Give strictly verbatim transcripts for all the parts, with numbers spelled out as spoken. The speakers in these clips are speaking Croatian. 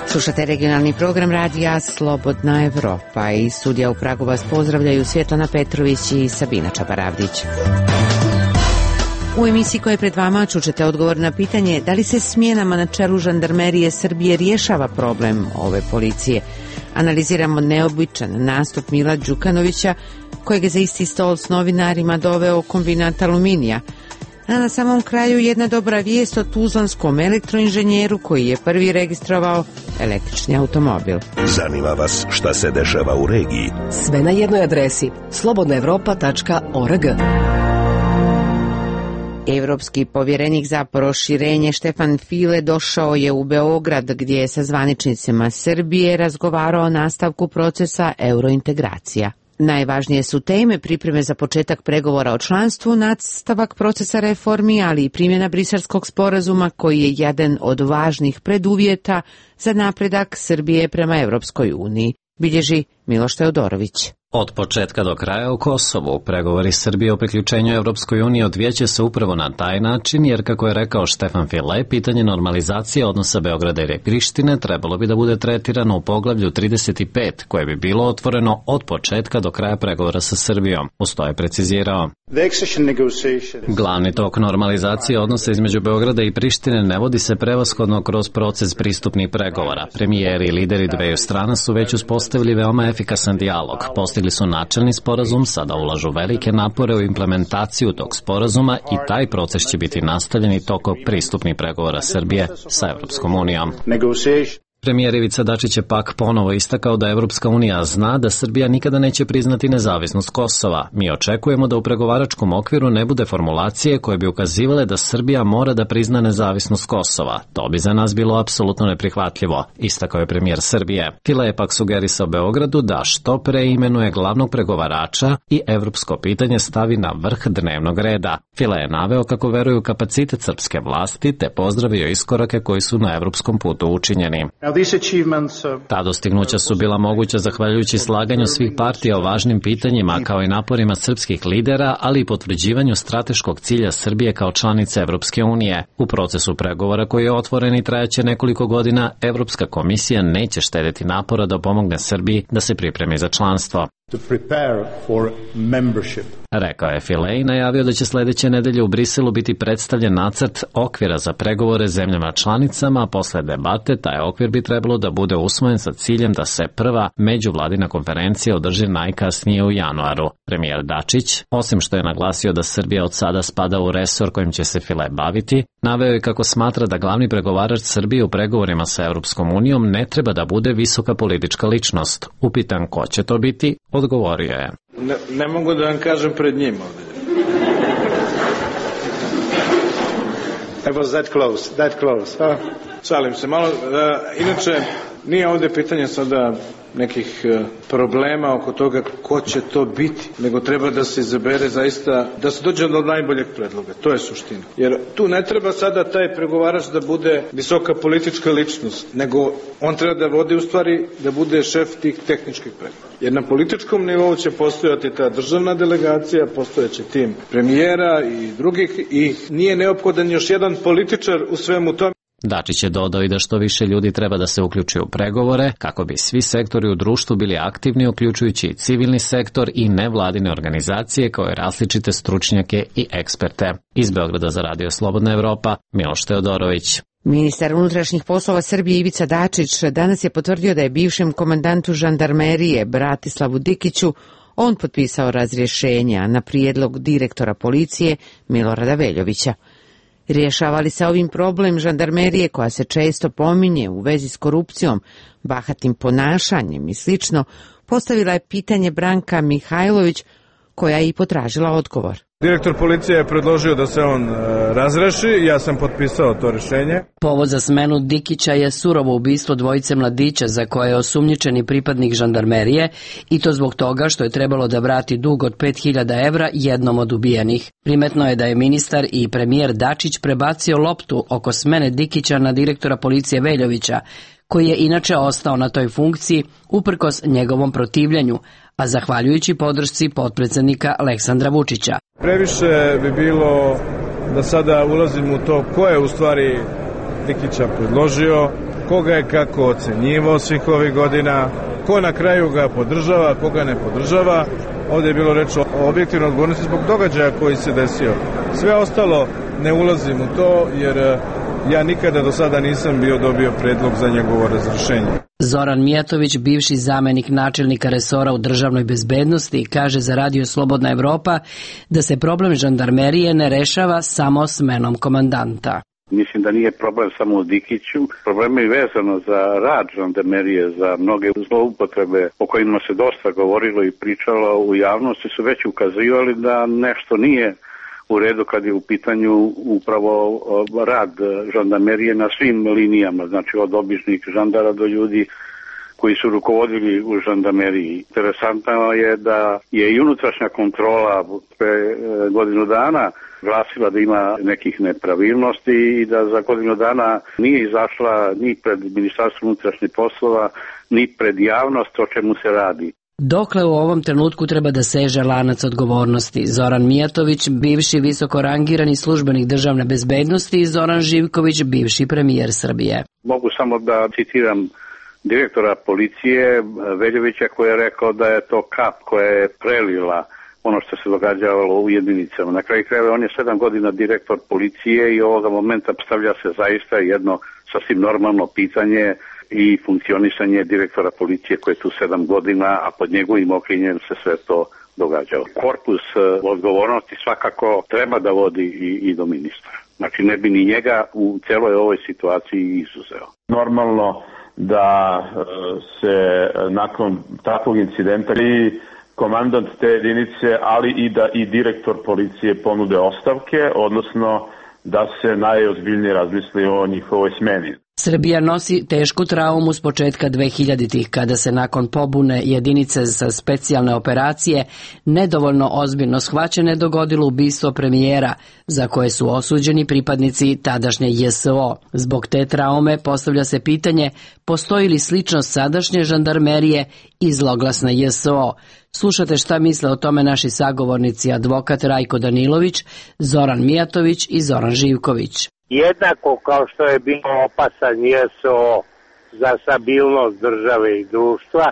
Slušate regionalni program radija Slobodna Evropa. Iz studija u Pragu vas pozdravljaju Svjetlana Petrović i Sabina Čabaravdić. U emisiji koja je pred vama čućete odgovor na pitanje da li se smjenama na čelu žandarmerije Srbije rješava problem ove policije. Analiziramo neobičan nastup Mila Đukanovića, kojeg je za isti stol s novinarima doveo kombinat Aluminija. A na samom kraju jedna dobra vijest o tuzlanskom elektroinženjeru koji je prvi registrovao električni automobil. Zanima vas šta se dešava u regiji? Sve na jednoj adresi slobodna evropa tačka org. Evropski povjerenik za proširenje Štefan File došao je u Beograd gdje je sa zvaničnicima Srbije razgovarao o nastavku procesa eurointegracija. Najvažnije su teme pripreme za početak pregovora o članstvu, nastavak procesa reformi, ali i primjena Briselskog sporazuma koji je jedan od važnih preduvjeta za napredak Srbije prema Evropskoj uniji, bilježi Miloš Teodorović. Od početka do kraja u Kosovu pregovori Srbije o priključenju Evropskoj uniji odvijeće se upravo na taj način, jer kako je rekao Štefan File, pitanje normalizacije odnosa Beograda i Prištine trebalo bi da bude tretirano u poglavlju trideset pet, koje bi bilo otvoreno od početka do kraja pregovora sa Srbijom. Uz to je precizirao. Glavni tok normalizacije odnosa između Beograda i Prištine ne vodi se prevashodno kroz proces pristupnih pregovora. Premijeri i lideri dveju strana su već uspostavili veoma efikasan dijalog. Postigli su načelni sporazum, sada ulažu velike napore u implementaciju tog sporazuma i taj proces će biti nastavljen i tokom pristupnih pregovora Srbije sa Evropskom unijom. Premijer Ivica Dačić je pak ponovo istakao da Evropska unija zna da Srbija nikada neće priznati nezavisnost Kosova. Mi očekujemo da u pregovaračkom okviru ne bude formulacije koje bi ukazivale da Srbija mora da prizna nezavisnost Kosova. To bi za nas bilo apsolutno neprihvatljivo, istakao je premijer Srbije. File je pak sugerisao Beogradu da što pre imenuje glavnog pregovarača i evropsko pitanje stavi na vrh dnevnog reda. File je naveo kako veruju u kapacitet srpske vlasti te pozdravio iskorake koji su na evropskom putu učinjeni. Ta dostignuća su bila moguća zahvaljujući slaganju svih partija o važnim pitanjima kao i naporima srpskih lidera, ali i potvrđivanju strateškog cilja Srbije kao članice Evropske unije. U procesu pregovora koji je otvoren i trajaće nekoliko godina, Evropska komisija neće štediti napora da pomogne Srbiji da se pripremi za članstvo. Rekao je File i najavio da će sljedeće nedelje u Briselu biti predstavljen nacrt okvira za pregovore zemljama članicama, a posle debate taj okvir bi trebalo da bude usvojen sa ciljem da se prva međuvladina konferencija održi najkasnije u januaru. Premijer Dačić, osim što je naglasio da Srbija od sada spada u resor kojim će se File baviti, naveo je kako smatra da glavni pregovarač Srbije u pregovorima sa Evropskom unijom ne treba da bude visoka politička ličnost. Upitan ko će to biti, odgovorio je. Ne, ne mogu da vam kažem pred njim ovdje. I was that close, that close. Huh? Šalim se malo. Uh, inače, nije ovdje pitanje sada nekih uh, problema oko toga ko će to biti, nego treba da se izabere zaista, da se dođe do najboljeg predloga. To je suština. Jer tu ne treba sada taj pregovarač da bude visoka politička ličnost, nego on treba da vodi u stvari, da bude šef tih tehničkih pregovora. Jer na političkom nivou će postojati ta državna delegacija, postojeći tim premijera i drugih i nije neophodan još jedan političar u svemu tome. Dačić je dodao i da što više ljudi treba da se uključi u pregovore kako bi svi sektori u društvu bili aktivni, uključujući i civilni sektor i nevladine organizacije kao i različite stručnjake i eksperte. Iz Beograda za Radio Slobodna Evropa, Miloš Teodorović. Ministar unutrašnjih poslova Srbije Ivica Dačić danas je potvrdio da je bivšem komandantu žandarmerije Bratislavu Dikiću on potpisao razrješenja na prijedlog direktora policije Milorada Veljovića. Rješava li se ovim problem žandarmerije koja se često pominje u vezi s korupcijom, bahatim ponašanjem i slično, postavila je pitanje Branka Mihajlović koja je i potražila odgovor. Direktor policije je predložio da se on e, razreši, ja sam potpisao to rješenje. Povod za smenu Dikića je surovo ubistvo dvojice mladića za koje je osumnjičeni pripadnik žandarmerije i to zbog toga što je trebalo da vrati dug od pet hiljada evra jednom od ubijenih. Primetno je da je ministar i premijer Dačić prebacio loptu oko smene Dikića na direktora policije Veljovića, koji je inače ostao na toj funkciji uprkos njegovom protivljenju, a zahvaljujući podršci potpredsjednika Aleksandra Vučića. Previše bi bilo da sada ulazim u to ko je u stvari Dikića predložio, koga je kako ocenjivao svih ovih godina, ko na kraju ga podržava, koga ne podržava. Ovdje je bilo reč o objektivnoj odgovornosti zbog događaja koji se desio. Sve ostalo ne ulazim u to, jer ja nikada do sada nisam bio dobio predlog za njegovo razrješenje. Zoran Mijatović, bivši zamenik načelnika resora u državnoj bezbednosti, kaže za Radio Slobodna Evropa da se problem žandarmerije ne rešava samo smenom komandanta. Mislim da nije problem samo u Dikiću. Problem je vezano za rad žandarmerije, za mnoge zloupotrebe o kojima se dosta govorilo i pričalo u javnosti, su već ukazivali da nešto nije u redu kad je u pitanju upravo rad žandarmerije na svim linijama, znači od običnih žandara do ljudi koji su rukovodili u žandarmeriji. Interesantno je da je i unutrašnja kontrola pre godinu dana glasila da ima nekih nepravilnosti i da za godinu dana nije izašla ni pred Ministarstvom unutrašnjih poslova, ni pred javnost o čemu se radi. Dokle u ovom trenutku treba da seže lanac odgovornosti? Zoran Mijatović, bivši visoko rangirani službenik državne bezbednosti, i Zoran Živković, bivši premijer Srbije. Mogu samo da citiram direktora policije Veljovića koji je rekao da je to kap koja je prelila ono što se događalo u jedinicama. Na kraju krajeva on je sedam godina direktor policije i ovoga momenta postavlja se zaista jedno sasvim normalno pitanje i funkcionisanje direktora policije koji je tu sedam godina, a pod njegovim okriljem se sve to događalo. Korpus odgovornosti svakako treba da vodi i, i do ministra. Znači ne bi ni njega u celoj ovoj situaciji izuzeo. Normalno da se nakon takvog incidenta i komandant te jedinice, ali i da i direktor policije ponude ostavke, odnosno da se najozbiljnije razmisli o njihovoj smeni. Srbija nosi tešku traumu s početka dvehiljaditih kada se nakon pobune jedinice za specijalne operacije nedovoljno ozbiljno shvaćene dogodilo ubistvo premijera za koje su osuđeni pripadnici tadašnje J S O. Zbog te traume postavlja se pitanje postoji li sličnost sadašnje žandarmerije i zloglasne J S O. Slušate šta misle o tome naši sagovornici advokat Rajko Danilović, Zoran Mijatović i Zoran Živković. Jednako kao što je bio opasan J S O za stabilnost države i društva,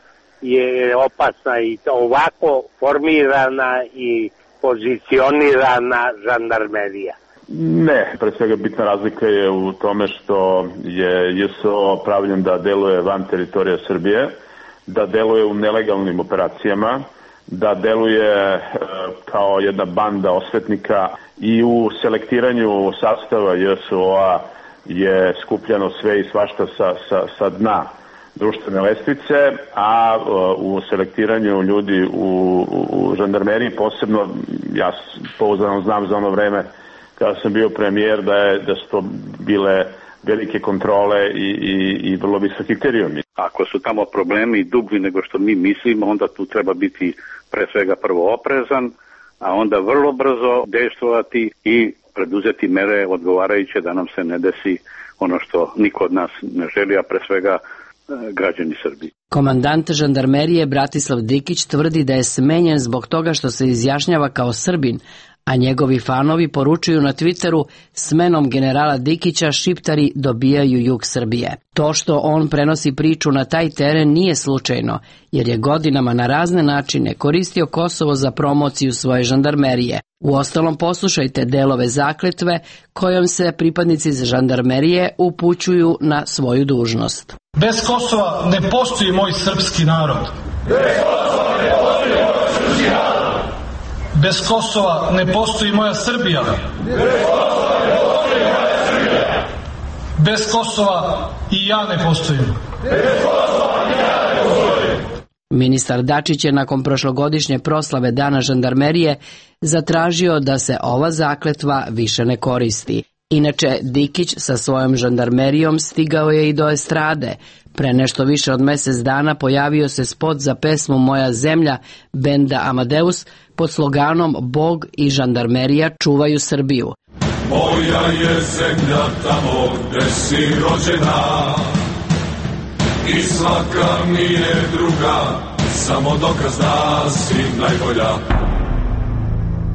je opasna i ovako formirana i pozicionirana žandarmerija. Ne, pre svega bitna razlika je u tome što je J S O pravljen da deluje van teritorija Srbije, da deluje u nelegalnim operacijama, da deluje e, kao jedna banda osvetnika i u selektiranju sastava J S O-a je skupljano sve i svašta sa, sa, sa dna društvene lestvice, a e, u selektiranju ljudi u, u, u žandarmeriji posebno, ja pouzdano znam za ono vreme kada sam bio premijer da, je, da su to bile velike kontrole i, i, i vrlo visoki kriterijumi. Ako su tamo problemi dublji nego što mi mislimo, onda tu treba biti pre svega prvo oprezan, a onda vrlo brzo dejstvovati i preduzeti mere odgovarajuće da nam se ne desi ono što niko od nas ne želi, a pre svega građani Srbije. Komandant žandarmerije Bratislav Dikić tvrdi da je smenjen zbog toga što se izjašnjava kao Srbin, a njegovi fanovi poručuju na Twitteru smenom generala Dikića šiptari dobijaju jug Srbije. To što on prenosi priču na taj teren nije slučajno, jer je godinama na razne načine koristio Kosovo za promociju svoje žandarmerije. Uostalom poslušajte delove zakletve kojom se pripadnici žandarmerije upućuju na svoju dužnost. Bez Kosova ne postoji moj srpski narod. Bez Kosova ne postoji moj srpski narod. Bez Kosova ne postoji moja Srbija. Bez Kosova ne postoji moja Srbija. Bez Kosova i ja ne postojim. Bez Kosova i ja ne postojim. Ministar Dačić je nakon prošlogodišnje proslave Dana žandarmerije zatražio da se ova zakletva više ne koristi. Inače, Dikić sa svojom žandarmerijom stigao je i do estrade. Pre nešto više od mesec dana pojavio se spot za pesmu Moja zemlja benda Amadeus pod sloganom Bog i žandarmerija čuvaju Srbiju. Moja je zemlja tamo gde si rođena i svaka mi je druga, samo dokaz da si najbolja.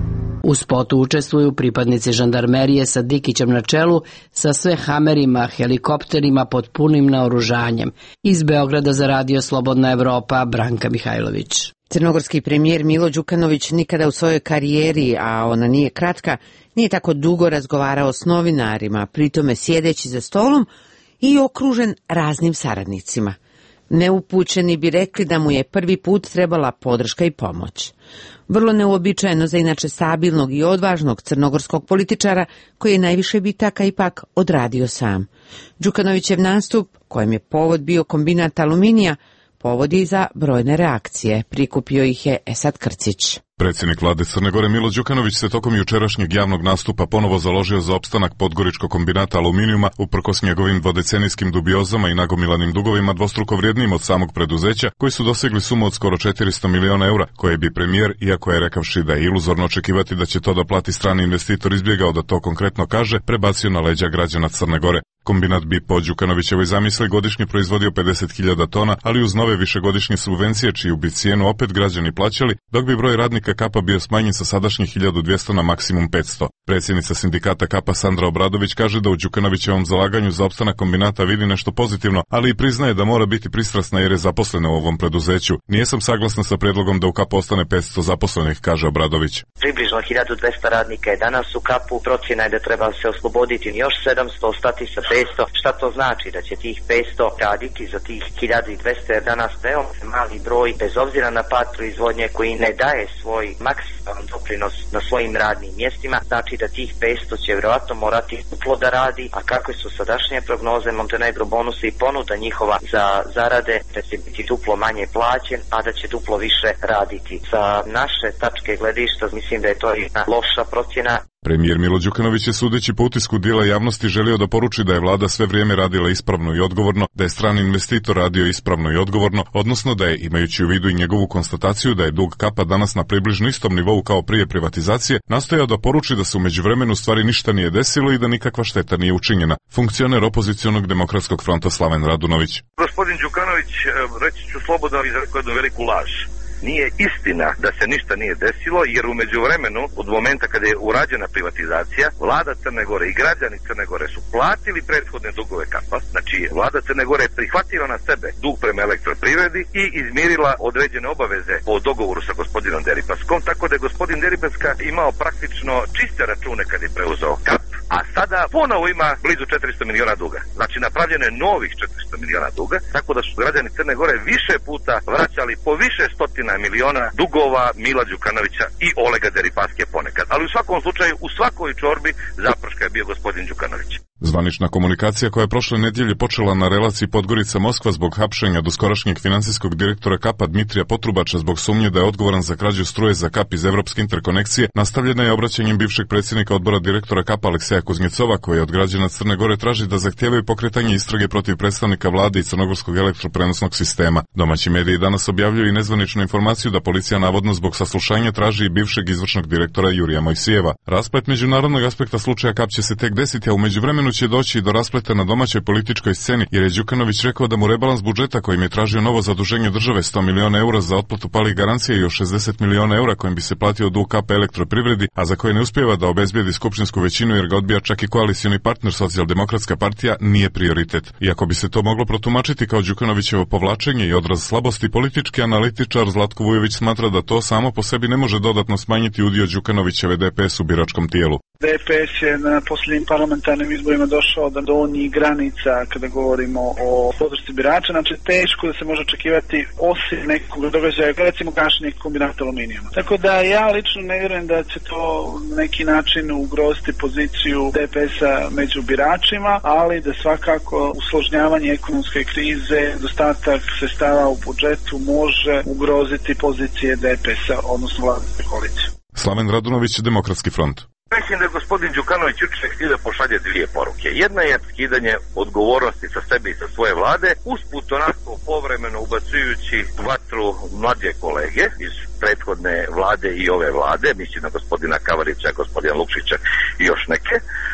U spotu učestvuju pripadnici žandarmerije sa Dikićem na čelu sa sve hamerima, helikopterima pod punim naoružanjem. Iz Beograda za radio Slobodna Evropa, Branka Mihajlović. Crnogorski premijer Milo Đukanović nikada u svojoj karijeri, a ona nije kratka, nije tako dugo razgovarao s novinarima, pritome sjedeći za stolom i okružen raznim saradnicima. Neupućeni bi rekli da mu je prvi put trebala podrška i pomoć. Vrlo neuobičajeno za inače stabilnog i odvažnog crnogorskog političara koji je najviše bitaka ipak odradio sam. Đukanovićev nastup, kojem je povod bio kombinat aluminija, povodi i za brojne reakcije. Prikupio ih je Esad Krcić. Predsjednik vlade Crne Gore Milo Đukanović se tokom jučerašnjeg javnog nastupa ponovo založio za opstanak podgoričkog kombinata aluminijuma uprkos njegovim dvodecenijskim dubiozama i nagomilanim dugovima dvostruko vrijednijim od samog preduzeća, koji su dosegli sumu od skoro četiristo miliona eura, koje bi premijer, iako je rekavši da je iluzorno očekivati da će to da plati strani investitor, izbjegao da to konkretno kaže, prebacio na leđa građana Crne Gore. Kombinat bi po Đukanovićevoj zamisli godišnje proizvodio pedeset hiljada tona, ali uz nove višegodišnje subvencije, čiju bi cijenu opet građani plaćali, dok bi broj radnika Kapa bio smanjen sa sadašnjih hiljadu dvjesto na maksimum petsto. Predsjednica sindikata Kapa Sandra Obradović kaže da u Đukanovićevom zalaganju za opstanak kombinata vidi nešto pozitivno, ali i priznaje da mora biti pristrasna jer je zaposlena u ovom preduzeću. Nije sam saglasna sa predlogom da u Kapu ostane petsto zaposlenih, kaže Obradović. Približno hiljadu dvjesto radnika je danas u Kapu, procjena je da treba se osloboditi još sedamsto, ostati sa petsto. Šta to znači? Da će tih petsto raditi za tih hiljadu dvjesto, jer danas veoma mali broj, bez obzira na pad proizvodnje koji ne daje svoj maksimalan doprinos na svojim radnim mjestima, znači da tih petsto će vjerojatno morati duplo da radi, a kakve su sadašnje prognoze, Montenegro bonusi i ponuda njihova za zarade, da će biti duplo manje plaćen, a da će duplo više raditi. Sa naše tačke gledišta mislim da je to jedna loša procjena. Premijer Milo Đukanović je, sudeći po utisku dijela javnosti, želio da poruči da je vlada sve vrijeme radila ispravno i odgovorno, da je strani investitor radio ispravno i odgovorno, odnosno da je, imajući u vidu i njegovu konstataciju da je dug Kapa danas na približno istom nivou kao prije privatizacije, nastojao da poruči da se u međuvremenu stvari ništa nije desilo i da nikakva šteta nije učinjena. Funkcioner opozicionog demokratskog fronta Slaven Radunović. Gospodin Đukanović, reći ću slobodno, izrekao jednu veliku laž. Nije istina da se ništa nije desilo, jer u međuvremenu, od momenta kada je urađena privatizacija, vlada Crne Gore i građani Crne Gore su platili prethodne dugove Kapa. Znači, vlada Crne Gore je prihvatila na sebe dug prema elektroprivredi i izmirila određene obaveze po dogovoru sa gospodinom Deripaskom, tako da je gospodin Deripaska imao praktično čiste račune kad je preuzeo Kap. A sada ponovo ima blizu četiristo miliona duga. Znači, napravljeno je novih četiristo miliona duga, tako da su građani Crne Gore više puta vraćali po više stotina miliona dugova Mila Đukanovića i Olega Deripaske ponekad. Ali u svakom slučaju, u svakoj čorbi zaprška je bio gospodin Đukanović. Zvanična komunikacija koja je prošle nedjelje počela na relaciji Podgorica-Moskva zbog hapšenja doskorašnjeg financijskog direktora Kapa Dmitrija Potrubača zbog sumnje da je odgovoran za krađu struje za Kap iz Evropske interkonekcije, nastavljena je obraćanjem bivšeg predsjednika odbora direktora Kapa Alekseja Kuznjecova, koji od građana Crne Gore traži da zahtijevaju pokretanje istrage protiv predstavnika vlade i crnogorskog elektroprenosnog sistema. Domaći mediji danas objavljuju i nezvaničnu informaciju da policija navodno zbog saslušanja traži i bivšeg izvršnog direktora Jurija Mojsijeva. Rasplet međunarodnog aspekta slučaja Kap će se tek desiti, a u međuvremenu će doći do raspleta na domaćoj političkoj sceni, jer je Đukanović rekao da mu rebalans budžeta kojim je tražio novo zaduženje države sto miliona eura za otplatu palih garancija i još šezdeset miliona eura kojim bi se platio dug Kapa elektroprivredi, a za koje ne uspijeva da obezbijedi skupštinsku većinu jer ga odbija čak i koalicioni partner Socijaldemokratska partija, nije prioritet. Iako bi se to moglo protumačiti kao Đukanovićevo povlačenje i odraz slabosti, politički analitičar Zlatko Vujović smatra da to samo po sebi ne može dodatno smanjiti udio Đukanovićeve D P S u biračkom tijelu. D P S je na posljednjim parlamentarnim izborima došao do donjih granica kada govorimo o podršci birača, znači teško da se može očekivati osim nekog događaja, recimo gašenje kombinata aluminijuma. Tako da ja lično ne vjerujem da će to na neki način ugroziti poziciju D P S-a među biračima, ali da svakako usložnjavanje ekonomske krize, dostatak sredstava u budžetu može ugroziti pozicije D P S-a, odnosno vladine koalicije. Slaven Radunović, Demokratski front. Mislim da je gospodin Đukanović juče htio da pošalje dvije poruke. Jedna je skidanje odgovornosti sa sebe i sa svoje vlade, usput onako povremeno ubacujući vatru mlađe kolege iz prethodne vlade i ove vlade, mislim na gospodina Kavarića, gospodina Lukšića i još neke,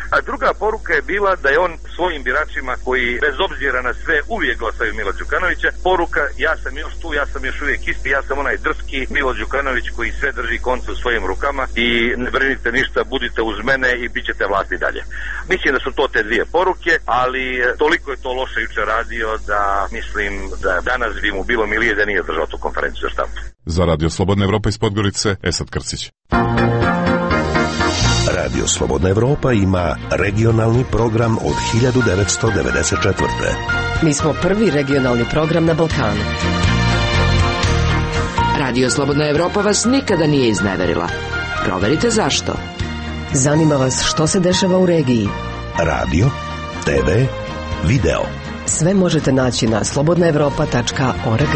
A druga poruka je bila da je on svojim biračima koji bez obzira na sve uvijek glasaju Mila Đukanovića, poruka ja sam još tu, ja sam još uvijek isti, ja sam onaj drski Milo Đukanović koji sve drži konce u svojim rukama i ne brinite ništa, budite uz mene i bit ćete vlasti dalje. Mislim da su to te dvije poruke, ali toliko je to loše jučer radio da mislim da danas bi mu bilo milije da nije držao tu konferenciju za štampu. Za Radio Slobodna Evropa iz Podgorice, Esad Krcić. Radio Slobodna Evropa ima regionalni program od hiljadu devetsto devedeset četvrte. Mi smo prvi regionalni program na Balkanu. Radio Slobodna Evropa vas nikada nije izneverila. Proverite zašto. Zanima vas što se dešava u regiji. Radio, te ve, video. Sve možete naći na slobodna evropa tačka org.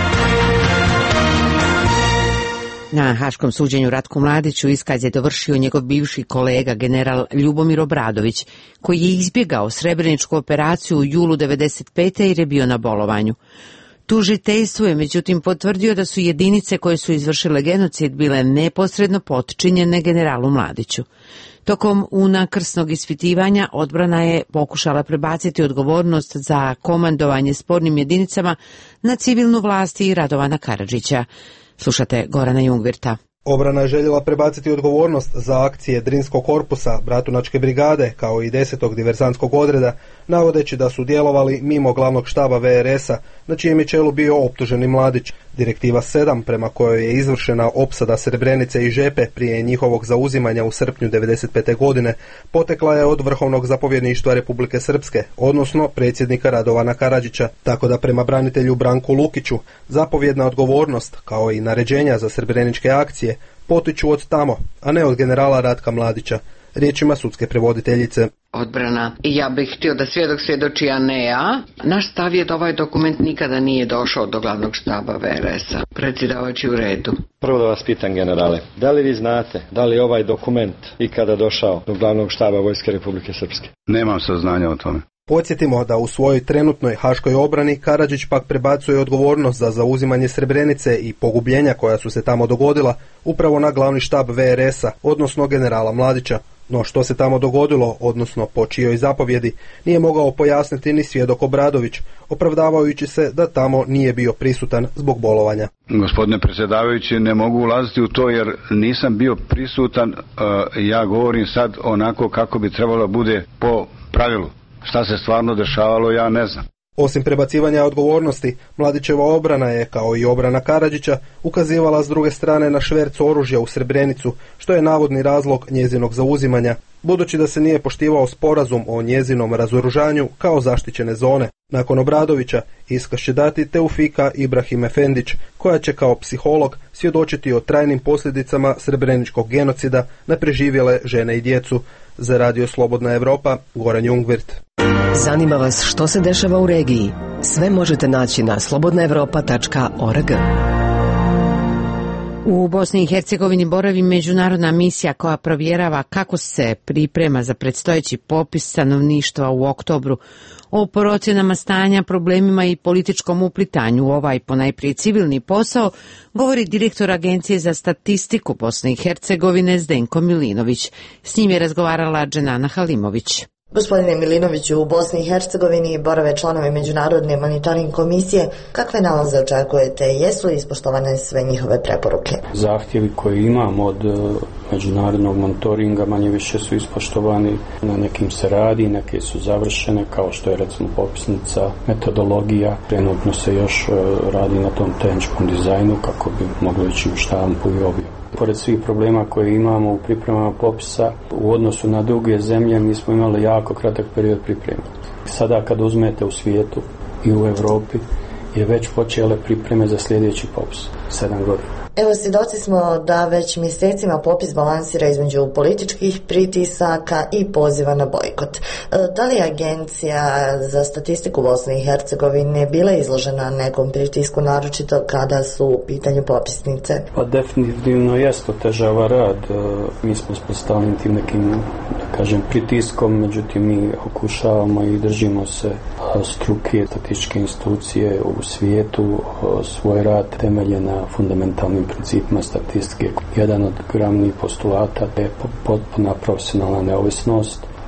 Na haškom suđenju Ratku Mladiću iskaz je dovršio njegov bivši kolega general Ljubomir Obradović, koji je izbjegao srebreničku operaciju u julu devedeset pete jer je bio na bolovanju. Tužiteljstvo je međutim potvrdio da su jedinice koje su izvršile genocid bile neposredno potčinjene generalu Mladiću. Tokom unakrsnog ispitivanja odbrana je pokušala prebaciti odgovornost za komandovanje spornim jedinicama na civilnu vlast i Radovana Karadžića. Slušate Gorana Jungvirta. Obrana je željela prebaciti odgovornost za akcije Drinskog korpusa, Bratunačke brigade, kao i desetog diverzantskog odreda, navodeći da su djelovali mimo glavnog štaba ve er es-a, na čijem je čelu bio optuženi Mladić. Direktiva sedam, prema kojoj je izvršena opsada Srebrenice i Žepe prije njihovog zauzimanja u srpnju devedeset pete godine, potekla je od Vrhovnog zapovjedništva Republike Srpske, odnosno predsjednika Radovana Karadžića, tako da prema branitelju Branku Lukiću zapovjedna odgovornost, kao i naređenja za srebreničke akcije, potiču od tamo, a ne od generala Ratka Mladića, riječima sudske prevoditeljice. Odbrana. I ja bih htio da svjedok svjedoči, a ne ja. Naš stav je da ovaj dokument nikada nije došao do glavnog štaba ve er es-a. Predsjedavajući u redu. Prvo da vas pitam, generale, da li vi znate da li je ovaj dokument ikada došao do glavnog štaba Vojske Republike Srpske? Nemam saznanja o tome. Podsjetimo da u svojoj trenutnoj haškoj obrani Karadžić pak prebacuje odgovornost za zauzimanje Srebrenice i pogubljenja koja su se tamo dogodila upravo na glavni štab ve er es-a, odnosno generala Mladića. No što se tamo dogodilo, odnosno po čijoj zapovjedi, nije mogao pojasniti ni svjedok Obradović, opravdavajući se da tamo nije bio prisutan zbog bolovanja. Gospodine predsjedavajući, ne mogu ulaziti u to jer nisam bio prisutan, ja govorim sad onako kako bi trebalo bude po pravilu. Šta se stvarno dešavalo, ja ne znam. Osim prebacivanja odgovornosti, Mladićeva obrana je, kao i obrana Karadžića, ukazivala s druge strane na šverc oružja u Srebrenicu, što je navodni razlog njezinog zauzimanja, budući da se nije poštivao sporazum o njezinom razoružanju kao zaštićene zone. Nakon Obradovića, iskaz će dati Teufika Ibrahim Efendić, koja će kao psiholog svjedočiti o trajnim posljedicama srebreničkog genocida na preživjele žene i djecu. Za Radio Slobodna Evropa, Goran Jungvirt. Zanima vas što se dešava u regiji? Sve možete naći na slobodna evropa tačka org. U Bosni i Hercegovini boravi međunarodna misija koja provjerava kako se priprema za predstojeći popis stanovništva u oktobru. O procjenama stanja, problemima i političkom uplitanju u ovaj ponajprije civilni posao govori direktor Agencije za statistiku Bosne i Hercegovine Zdenko Milinović. S njim je razgovarala Dženana Halimović. Gospodine Milinoviću, u Bosni i Hercegovini borave članovi Međunarodne monitoring komisije. Kakve nalaze očekujete? Jesu li ispoštovane sve njihove preporuke? Zahtjevi koje imamo od međunarodnog monitoringa manje više su ispoštovani. Na nekim se radi, neke su završene, kao što je recimo popisnica, metodologija. Trenutno se još radi na tom tehničkom dizajnu kako bi moglo ići u štampu i objavu. Pored svih problema koje imamo u pripremama popisa, u odnosu na druge zemlje mi smo imali jako kratak period priprema. Sada kad uzmete u svijetu i u Europi je već počele pripreme za sljedeći popis, sedam godina. Evo, svjedoci smo da već mjesecima popis balansira između političkih pritisaka i poziva na bojkot. Da li je Agencija za statistiku Bosne i Hercegovine bila izložena nekom pritisku, naročito kada su u pitanju popisnice? Pa definitivno jest, otežava rad. Mi smo spostavljeni tim nekim, da kažem, pritiskom, međutim mi okušavamo i držimo se struke, statističke institucije u svijetu, svoj rad temelje na fundamentalnim principima statistike. Jedan od glavnih postulata je potpuna profesionalna neovisnost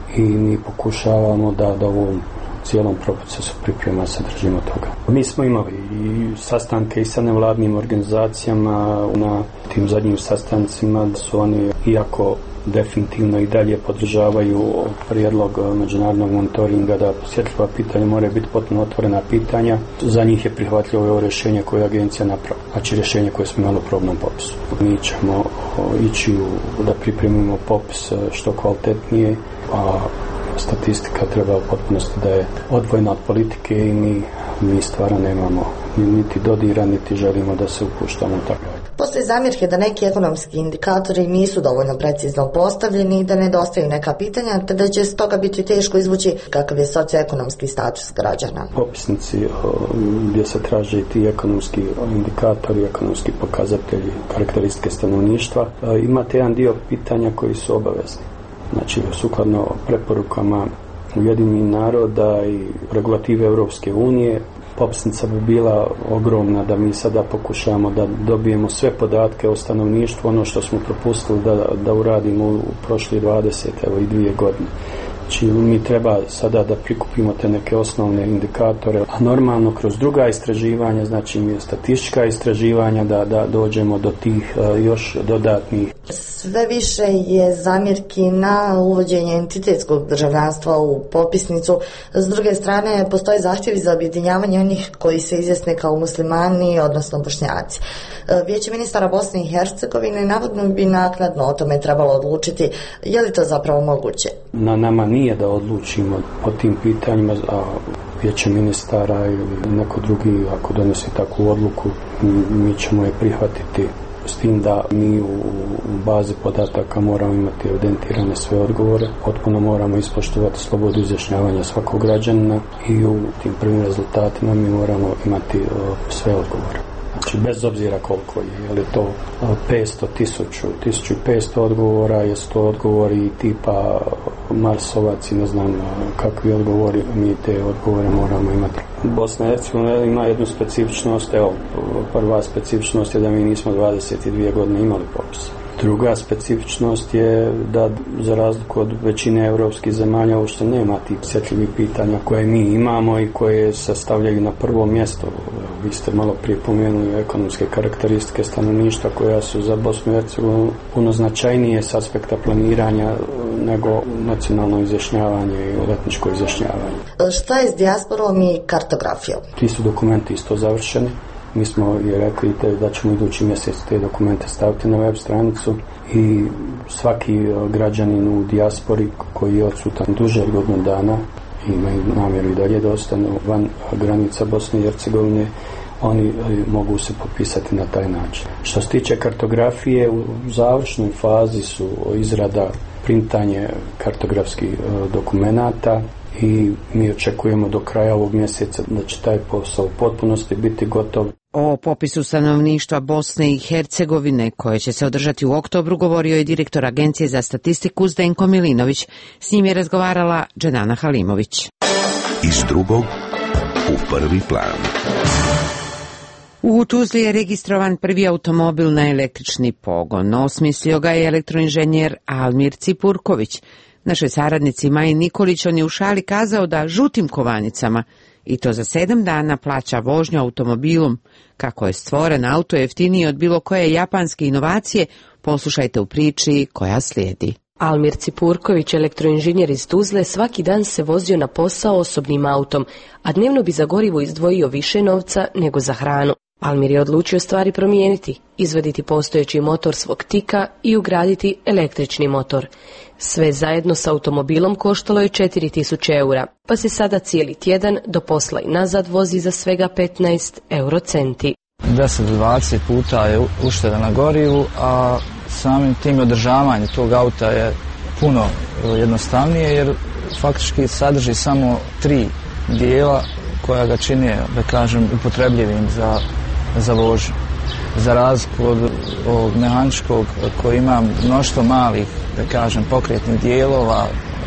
i mi pokušavamo da da u ovom cijelom procesu priprema se držimo toga. Mi smo imali i sastanke i sa nevladnim organizacijama. Na tim zadnjim sastancima su oni, iako definitivno i dalje podržavaju prijedlog međunarodnog monitoringa da osjetljiva pitanja moraju biti potpuno otvorena pitanja, za njih je prihvatljivo ovo rješenje koje je agencija napravila, znači rješenje koje smo imali u probnom popisu. Mi ćemo ići u, da pripremimo popis što kvalitetnije, a statistika treba u potpunosti da je odvojena od politike i mi, mi stvarno nemamo niti dodira, niti želimo da se upuštamo u tako. Postoji zamjerke da neki ekonomski indikatori nisu dovoljno precizno postavljeni i da nedostaju neka pitanja, te da će stoga biti teško izvući kakav je socioekonomski status građana. Popisnici gdje se traže ti ekonomski indikatori, ekonomski pokazatelji, karakteristike stanovništva, imate jedan dio pitanja koji su obavezni. Znači, sukladno preporukama Ujedinjenih naroda i regulative Europske unije, popisnica bi bila ogromna da mi sada pokušavamo da dobijemo sve podatke o stanovništvu, ono što smo propustili da, da uradimo u prošli dvadeset, evo i dvije godine. Znači, mi treba sada da prikupimo te neke osnovne indikatore, a normalno kroz druga istraživanja, znači statistička istraživanja, da, da dođemo do tih uh, još dodatnih. Sve više je zamjerki na uvođenje entitetskog državljanstva u popisnicu. S druge strane, postoje zahtjevi za objedinjavanje onih koji se izjasne kao muslimani, odnosno Bošnjaci. Vijeće ministara Bosne i Hercegovine navodno bi naknadno o tome trebalo odlučiti. Je li to zapravo moguće? Na nama nije da odlučimo po tim pitanjima, a Vijeće ministara ili neko drugi, ako donese takvu odluku, mi ćemo je prihvatiti, s tim da mi u, u bazi podataka moramo imati evidentirane sve odgovore, potpuno moramo ispoštovati slobodu izjašnjavanja svakog građanina i u tim prvim rezultatima mi moramo imati o, sve odgovore. Znači, bez obzira koliko je, je li to petsto, tisuću, tisuću petsto odgovora, je sto odgovori tipa Marsovac i ne znam kakvi odgovori, mi te odgovore moramo imati. Bosna i Hercegovina ima jednu specifičnost, evo, prva specifičnost je da mi nismo dvadeset dvije godine imali popis. Druga specifičnost je da, za razliku od većine europskih zemalja, uopšte nema tih osjetljivih pitanja koje mi imamo i koje se stavljaju na prvo mjesto. Vi ste malo prije pomenuli ekonomske karakteristike stanovništva koja su za Bosnu i Hercegovinu puno značajnije s aspekta planiranja nego nacionalno izjašnjavanje i etničko izjašnjavanje. Šta je s dijasporom i kartografijom? Ti su dokumenti isto završeni. Mi smo i rekli da ćemo idući mjesec te dokumente staviti na web stranicu i svaki građanin u dijaspori koji je odsutan duže od godinu dana, imaju namjeru i dalje da ostanu van granica Bosne i Hercegovine, oni mogu se popisati na taj način. Što se tiče kartografije, u završnoj fazi su izrada, printanje kartografskih dokumenata i mi očekujemo do kraja ovog mjeseca da će taj posao u potpunosti biti gotov. O popisu stanovništva Bosne i Hercegovine, koje će se održati u oktobru, govorio je direktor Agencije za statistiku Zdenko Milinović. S njim je razgovarala Dženana Halimović. Iz drugog u prvi plan. U Tuzli je registrovan prvi automobil na električni pogon. Osmislio ga je elektroinženjer Almir Cipurković. Našoj saradnici Maji Nikolić on je u šali kazao da žutim kovanicama, i to za sedam dana, plaća vožnju automobilom. Kako je stvoren auto jeftiniji od bilo koje japanske inovacije, poslušajte u priči koja slijedi. Almir Cipurković, elektroinženjer iz Tuzle, svaki dan se vozio na posao osobnim autom, a dnevno bi za gorivo izdvojio više novca nego za hranu. Almir je odlučio stvari promijeniti, izvaditi postojeći motor svog tika i ugraditi električni motor. Sve zajedno s automobilom koštalo je četiri tisuće eura, pa se sada cijeli tjedan do posla i nazad vozi za svega petnaest eurocenti. deset do dvadeset puta je ušteda na gorivu, a samim tim održavanje tog auta je puno jednostavnije jer faktički sadrži samo tri dijela koja ga čine, da kažem, upotrebljivim za, za vožnju. Za razliku od ovog mehaničkog koji ima mnoštvo malih, da kažem, pokretnih dijelova,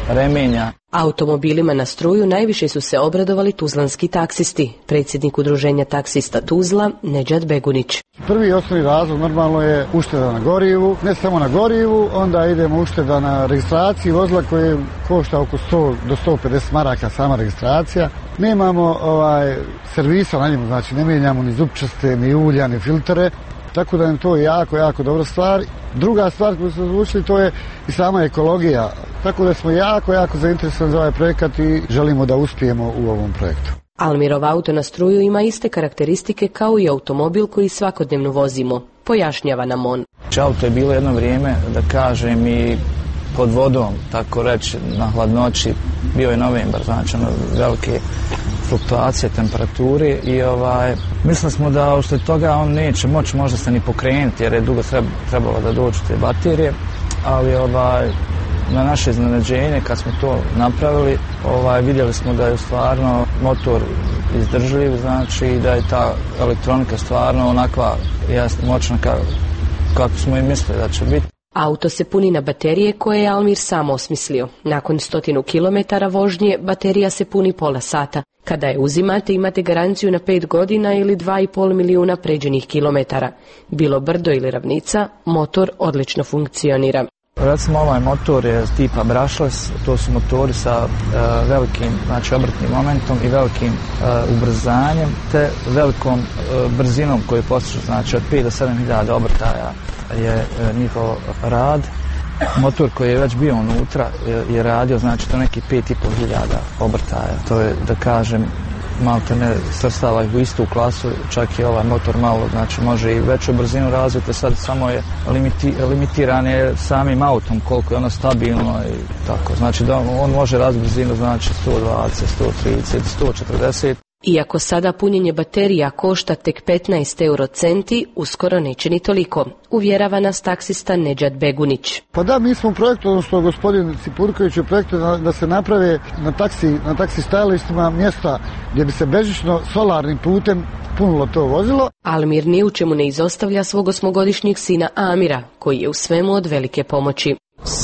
remenja. Automobilima na struju najviše su se obradovali tuzlanski taksisti. Predsjednik udruženja taksista Tuzla, Nedžad Begunić. Prvi i osnovni razlog normalno je ušteda na gorivu, ne samo na gorivu, onda idemo ušteda na registraciji vozila koje košta oko sto do sto pedeset maraka sama registracija. Nemamo ovaj, servisa na njemu, znači ne mijenjamo ni zupčaste, ni ulja, ni filtere, tako da je to jako, jako dobra stvar. Druga stvar koju smo odlučili to je i sama ekologija, tako da smo jako, jako zainteresovani za ovaj projekat i želimo da uspijemo u ovom projektu. Almirov auto na struju ima iste karakteristike kao i automobil koji svakodnevno vozimo, pojašnjava nam on. Auto je bilo jedno vrijeme, da kažem, i pod vodom, tako reći, na hladnoći, bio je novembar, znači ono, velike fluktuacije temperature i ovaj, mislili smo da usled toga on neće moći možda se ni pokrenuti jer je dugo trebalo da dođu te baterije, ali ovaj, na naše iznenađenje kad smo to napravili, ovaj, vidjeli smo da je stvarno motor izdržljiv, znači da je ta elektronika stvarno onakva jasno moćna kako, kako smo i mislili da će biti. Auto se puni na baterije koje je Almir sam osmislio. Nakon stotinu kilometara vožnje, baterija se puni pola sata. Kada je uzimate, imate garanciju na pet godina ili dva i pol milijuna pređenih kilometara. Bilo brdo ili ravnica, motor odlično funkcionira. Recimo ovaj motor je tipa brushless, to su motori sa uh, velikim, znači obrtnim momentom i velikim uh, ubrzanjem te velikom uh, brzinom koju postižu, znači od pet do sedam hiljada obrtaja je uh, njihov rad. Motor koji je već bio unutra je, je radio, znači to neki pet i pol hiljada obrtaja. To je, da kažem, malte ne svrstava ih u istu klasu, čak i ovaj motor malo, znači može i veću brzinu razviti, sad samo je limiti, limitiran je samim autom koliko je ono stabilno i tako, znači da on može razviti brzinu, znači sto dvadeset, sto trideset, sto četrdeset. Iako sada punjenje baterija košta tek petnaest euro centi, uskoro neće ni toliko, uvjerava nas taksista Nedžad Begunić. Pa da, mi smo u projektu, odnosno gospodin Cipurković u projektu da, da se naprave na taksi, na taksi stajalištima mjesta gdje bi se bežično solarnim putem punilo to vozilo. Almir ni u čemu ne izostavlja svog osmogodišnjeg sina Amira, koji je u svemu od velike pomoći.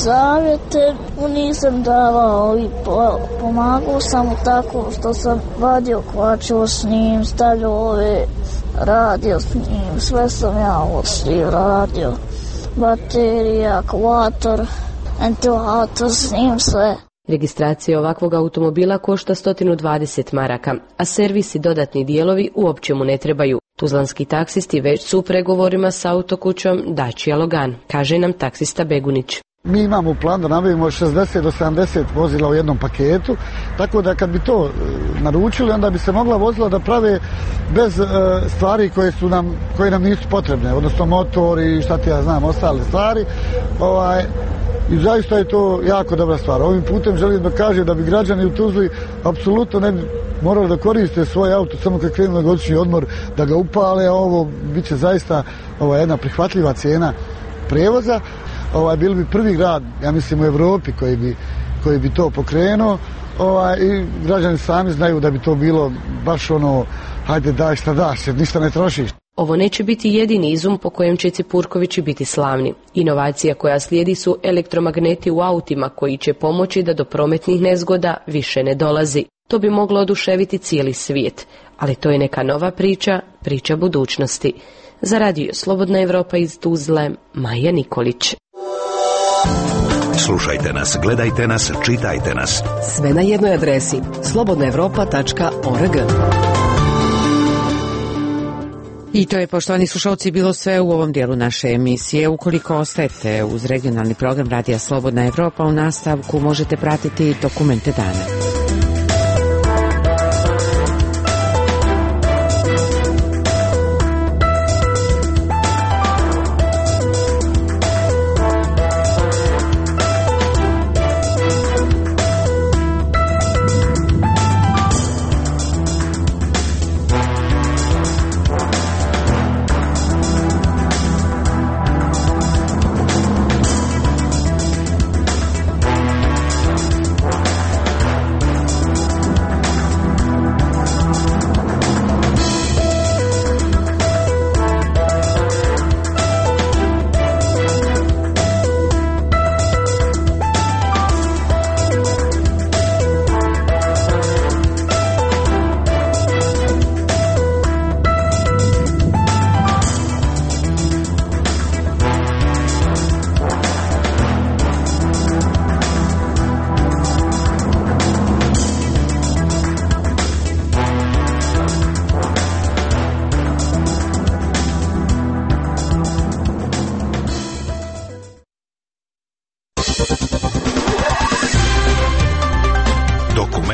Savjete mu nisam davao i pomagao sam mu tako što sam vadio kvačilo s njim, stavljao ove, radio s njim, sve sam ja oslio radio, baterija, akvator, ventilator, s njim sve. Registracija ovakvog automobila košta sto dvadeset maraka, a servis i dodatni dijelovi uopće mu ne trebaju. Tuzlanski taksisti već su u pregovorima s autokućom Dacia Logan, kaže nam taksista Begunić. Mi imamo plan da nabavimo šezdeset do sedamdeset vozila u jednom paketu, tako da kad bi to naručili, onda bi se mogla vozila da prave bez e, stvari koje su nam, koje nam nisu potrebne, odnosno motor i šta ti ja znam, ostale stvari. Ovaj, I zaista je to jako dobra stvar. Ovim putem želim da kažem da bi građani u Tuzli apsolutno ne bi morali da koriste svoj auto samo kad krenu na godišnji odmor, da ga upale, a ovo bit će zaista ova, jedna prihvatljiva cijena prevoza. Ovaj, bili bi prvi grad, ja mislim, u Evropi koji bi, koji bi to pokrenuo, ovaj, i građani sami znaju da bi to bilo baš ono, hajde daj šta daš, jer ništa ne trošiš. Ovo neće biti jedini izum po kojem će Cipurkovići biti slavni. Inovacija koja slijedi su elektromagneti u autima koji će pomoći da do prometnih nezgoda više ne dolazi. To bi moglo oduševiti cijeli svijet, ali to je neka nova priča, priča budućnosti. Za radio Slobodna Evropa iz Tuzle, Maja Nikolić. Slušajte nas, gledajte nas, čitajte nas. Sve na jednoj adresi slobodna evropa tačka org. I to je, poštovani slušalci, bilo sve u ovom dijelu naše emisije. Ukoliko ostajete uz regionalni program Radija Slobodna Evropa, u nastavku možete pratiti dokumente dana.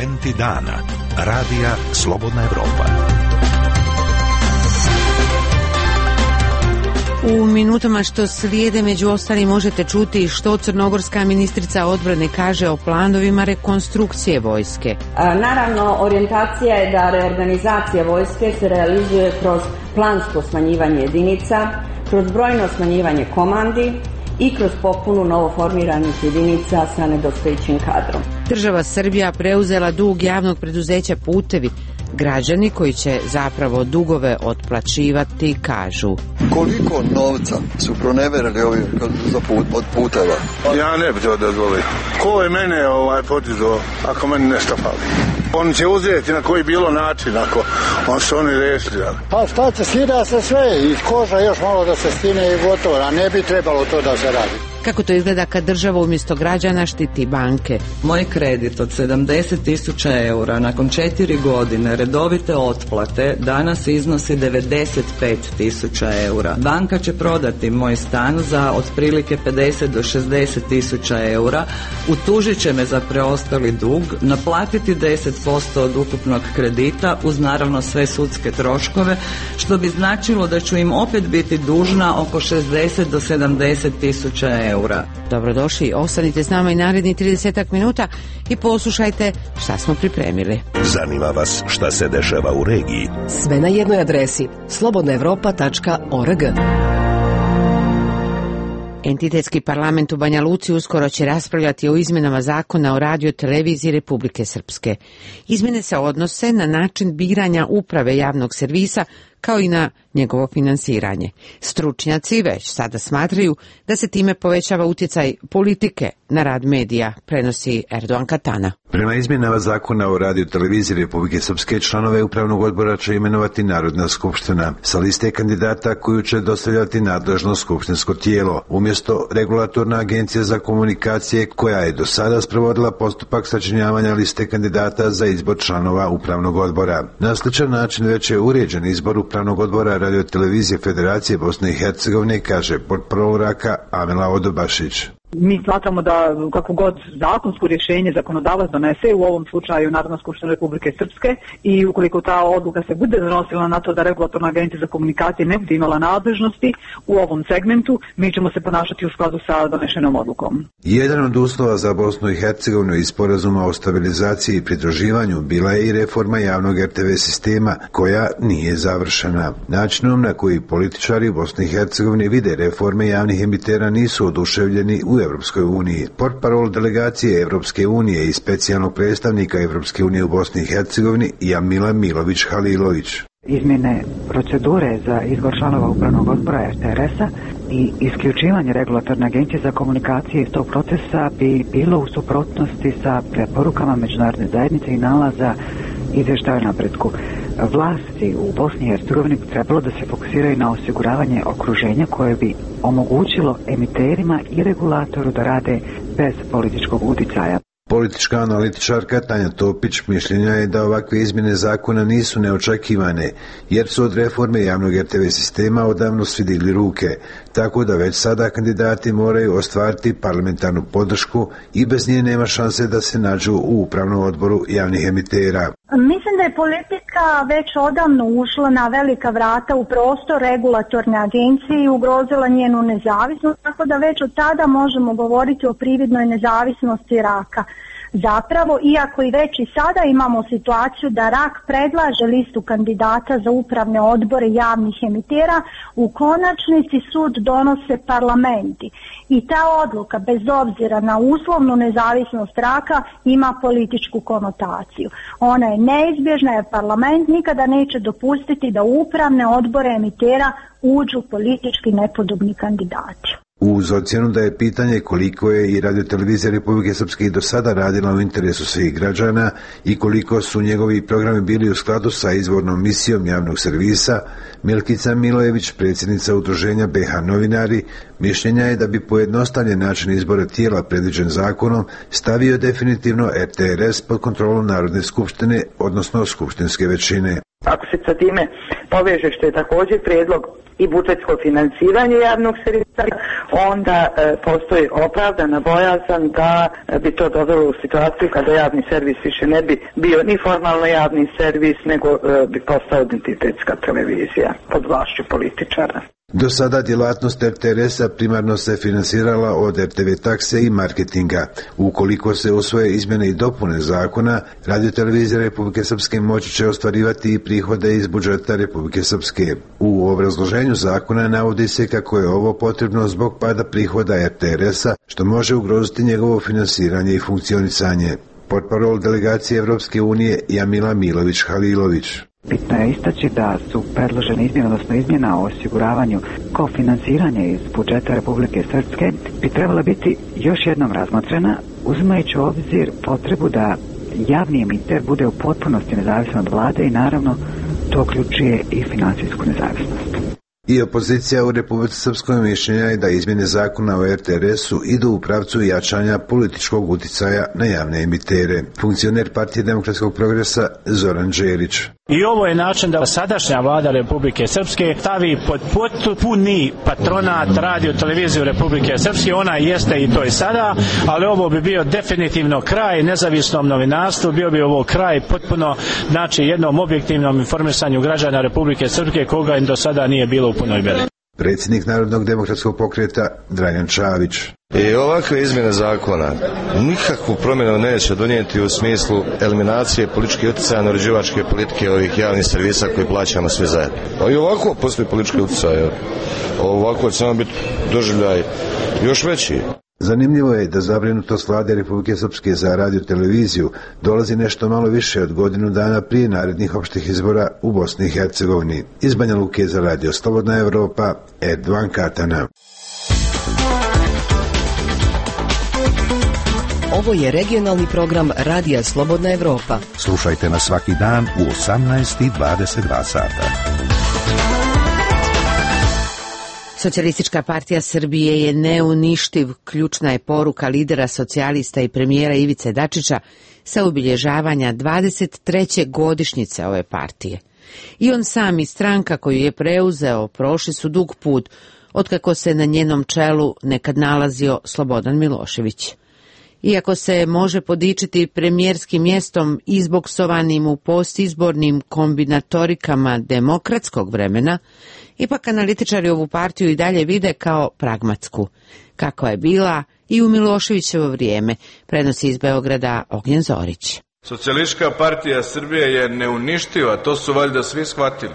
Momenti dana. Radija Slobodna Evropa. U minutama što slijede među ostalim možete čuti što crnogorska ministrica odbrane kaže o planovima rekonstrukcije vojske. Naravno, orijentacija je da reorganizacija vojske se realizuje kroz plansko smanjivanje jedinica, kroz brojno smanjivanje komandi i kroz popunu novoformiranih jedinica sa nedostajućim kadrom. Država Srbija preuzela dug javnog preduzeća Putevi. Građani koji će zapravo dugove otplaćivati kažu: koliko novca su proneverili ovi za put, od puteva? Ja ne bih to dozvolio. Ko je mene ovaj potizao ako meni nešto fali? Oni će uzeti na koji bilo način ako on su oni rešili. Pa šta će, skida se sve i koža još malo da se skine i gotovo, a ne bi trebalo to da se radi. Kako to izgleda kad država umjesto građana štiti banke? Moj kredit od sedamdeset tisuća eura nakon četiri godine redovite otplate danas iznosi devedeset pet tisuća eura. Banka će prodati moj stan za otprilike pedeset do šezdeset tisuća eura, utužit će me za preostali dug, naplatiti deset posto od ukupnog kredita uz naravno sve sudske troškove, što bi značilo da ću im opet biti dužna oko šezdeset do sedamdeset tisuća eura. Dobrodošli, ostanite s nama i naredni trideset minuta i poslušajte šta smo pripremili. Zanima vas šta se dešava u regiji? Sve na jednoj adresi slobodna evropa tačka org. Entitetski parlament u Banja Luci uskoro će raspravljati o izmenama zakona o radio televiziji Republike Srpske. Izmene se odnose na način biranja uprave javnog servisa kao i na njegovo finansiranje. Stručnjaci već sada smatraju da se time povećava utjecaj politike na rad medija, prenosi Erdogan Katana. Prema izmjenama zakona o radio televiziji Republike Srpske članove upravnog odbora će imenovati Narodna skupština sa liste kandidata koju će dostavljati nadležno skupštinsko tijelo, umjesto Regulatorna agencija za komunikacije koja je do sada sprovodila postupak sačinjavanja liste kandidata za izbor članova upravnog odbora. Na sličan način već je uređen izbor upravnog odbora radio televizije Federacije Bosne i Hercegovine, kaže potpravovraka Amela Odobašić. Mi smatramo da kako god zakonsko rješenje zakonodavac donese, u ovom slučaju Narodna skupština Republike Srpske, i ukoliko ta odluka se bude donosila na to da Regulatorna agencija za komunikacije ne bude imala nadležnosti u ovom segmentu, mi ćemo se ponašati u skladu sa donešenom odlukom. Jedan od uslova za Bosnu i Hercegovinu iz sporazuma o stabilizaciji i pridruživanju bila je i reforma javnog er te ve sistema, koja nije završena. Načinom na koji političari u Bosni i Hercegovini vide reforme javnih emitera nisu oduševljeni u Evropskoj uniji. Portparol delegacije Evropske unije i specijalnog predstavnika Evropske unije u Bosni i Hercegovini Jamila Milović Halilović. Izmjene procedure za izbor članova upravnog odbora er te er es-a i isključivanje Regulatorne agencije za komunikacije iz tog procesa bi bilo u suprotnosti sa preporukama međunarodne zajednice i nalaza izvještaja o napretku. Vlasti u Bosni i Hercegovini trebalo da se fokusiraju na osiguravanje okruženja koje bi omogućilo emiterima i regulatoru da rade bez političkog uticaja. Politička analitičarka Tanja Topić mišljenja je da ovakve izmjene zakona nisu neočekivane, jer su od reforme javnog er te ve sistema odavno svi digli ruke, tako da već sada kandidati moraju ostvariti parlamentarnu podršku i bez nje nema šanse da se nađu u upravnom odboru javnih emitera. Mislim da je politika već odavno ušla na velika vrata u prostor Regulatorne agencije i ugrozila njenu nezavisnost, tako da već od tada možemo govoriti o prividnoj nezavisnosti raka. Zapravo, iako i već i sada imamo situaciju da rak predlaže listu kandidata za upravne odbore javnih emitera, u konačnici sud donose parlamenti. I ta odluka, bez obzira na uslovnu nezavisnost raka, ima političku konotaciju. Ona je neizbježna jer parlament nikada neće dopustiti da u upravne odbore emitera uđu politički nepodobni kandidati. Uz ocjenu da je pitanje koliko je i radiotelevizija Republike Srpske i do sada radila u interesu svih građana i koliko su njegovi programi bili u skladu sa izvornom misijom javnog servisa, Milkica Milojević, predsjednica udruženja be ha novinari, mišljenja je da bi pojednostavljen način izbora tijela predviđen zakonom stavio definitivno er te er es pod kontrolu Narodne skupštine, odnosno skupštinske većine. Ako se sa time poveže, što je također prijedlog, i budžetsko financiranje javnog servisa, onda e, postoji opravdana bojazan da e, bi to dovelo u situaciju kada javni servis više ne bi bio ni formalno javni servis, nego e, bi postao identitetska televizija pod vlašću političara. Do sada djelatnost er te er es-a primarno se financirala od er te ve takse i marketinga. Ukoliko se usvoje izmjene i dopune zakona, Radiotelevizija Republike Srpske moći će ostvarivati i prihode iz budžeta Republike Srpske. U obrazloženju zakona navodi se kako je ovo potrebno zbog pada prihoda er te er es-a, što može ugroziti njegovo finansiranje i funkcionisanje. Portparol delegacije Evropske unije Jamila Milović-Halilović. Bitno je istaći da su predložene izmjene, odnosno izmjena o osiguravanju kofinansiranja iz budžeta Republike Srpske bi trebala biti još jednom razmotrena, uzimajući u obzir potrebu da javni emiter bude u potpunosti nezavisan od vlade i naravno to uključuje i finansijsku nezavisnost. I opozicija u Republici Srpskoj mišljenja je da izmjene zakona o er te er es-u idu u pravcu jačanja političkog uticaja na javne emitere. Funkcioner Partije demokratskog progresa Zoran Đelić. I ovo je način da sadašnja vlada Republike Srpske stavi pod potpuni patronat radio televiziju Republike Srpske. Ona jeste i to je sada, ali ovo bi bio definitivno kraj nezavisnom novinarstvu, bio bi ovo kraj potpuno, znači jednom objektivnom informisanju građana Republike Srpske koga im do sada nije bilo u punoj mjeri. Predsjednik Narodnog demokratskog pokreta Dragan Čavić. I ovakve izmjene zakona nikakvu promjenu neće donijeti u smislu eliminacije političke utjecaja na uređivačke politike ovih javnih servisa koji plaćamo svi zajedno. A i ovako postoji politički utjecaj. Ovako će samo biti doživljaj još veći. Zanimljivo je da zabrinutost vlade Republike Srpske za radioteleviziju dolazi nešto malo više od godinu dana prije narednih opštih izbora u Bosni i Hercegovini. Iz Banja Luke za Radio Slobodna Evropa, Erdovan Katana. Ovo je regionalni program Radija Slobodna Evropa. Slušajte nas svaki dan u osamnaest i dvadeset dva sata. Socijalistička partija Srbije je neuništiv, ključna je poruka lidera socijalista i premijera Ivice Dačića sa obilježavanja dvadeset treće godišnjice ove partije. I on sam i stranka koju je preuzeo prošli su dug put, otkako se na njenom čelu nekad nalazio Slobodan Milošević. Iako se može podičiti premijerskim mjestom izboksovanim u postizbornim kombinatorikama demokratskog vremena, ipak analitičari ovu partiju i dalje vide kao pragmatsku, kako je bila i u Miloševićevo vrijeme, prenosi iz Beograda Ognjen Zorić. Socijalistička partija Srbije je neuništiva, to su valjda svi shvatili.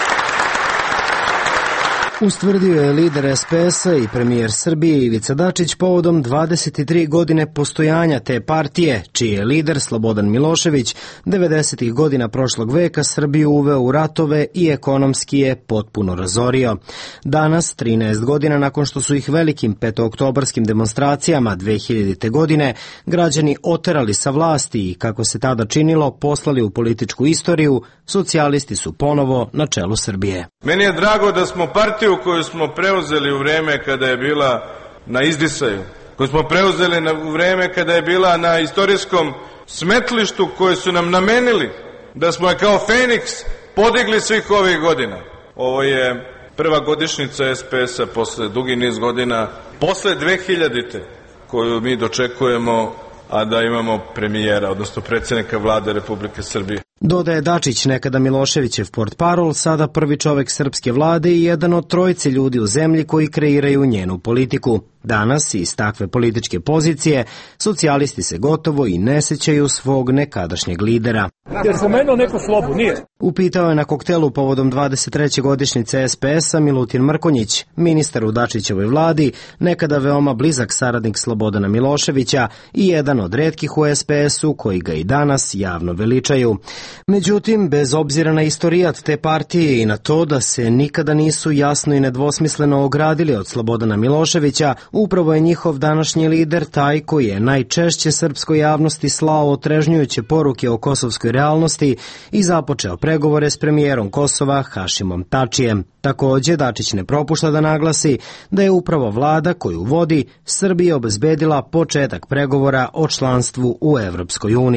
Ustvrdio je lider es pe es-a i premijer Srbije Ivica Dačić povodom dvadeset tri godine postojanja te partije, čiji je lider Slobodan Milošević devedesetih godina prošlog veka Srbiju uveo u ratove i ekonomski je potpuno razorio. Danas, trinaest godina nakon što su ih velikim petooktobarskim demonstracijama dve hiljadite. godine građani oterali sa vlasti i, kako se tada činilo, poslali u političku istoriju, socijalisti su ponovo na čelu Srbije. Meni je drago da smo partiju koju smo preuzeli u vrijeme kada je bila na izdisaju, koju smo preuzeli na, u vrijeme kada je bila na istorijskom smetlištu koje su nam namenili, da smo je kao Feniks podigli svih ovih godina. Ovo je prva godišnjica es pe es-a posle dugi niz godina, posle dve hiljadite. koju mi dočekujemo, a da imamo premijera, odnosno predsjednika vlade Republike Srbije. Dodaje Dačić, nekada Miloševićev portparol, sada prvi čovek srpske vlade i jedan od trojice ljudi u zemlji koji kreiraju njenu politiku. Danas, iz takve političke pozicije, socijalisti se gotovo i ne sećaju svog nekadašnjeg lidera. Jer spomenuo neko slobu, nije. Upitao je na koktelu povodom dvadeset treće godišnjice es pe es-a Milutin Mrkonjić, ministar u Dačićevoj vladi, nekada veoma blizak saradnik Slobodana Miloševića i jedan od retkih u es pe es-u koji ga i danas javno veličaju. Međutim, bez obzira na istorijat te partije i na to da se nikada nisu jasno i nedvosmisleno ogradili od Slobodana Miloševića, upravo je njihov današnji lider taj koji je najčešće srpskoj javnosti slao otrežnjujuće poruke o kosovskoj realnosti i započeo pregovore s premijerom Kosova Hašimom Tačijem. Također, Dačić ne propušta da naglasi da je upravo vlada koju vodi Srbija obezbedila početak pregovora o članstvu u Evropskoj uniji.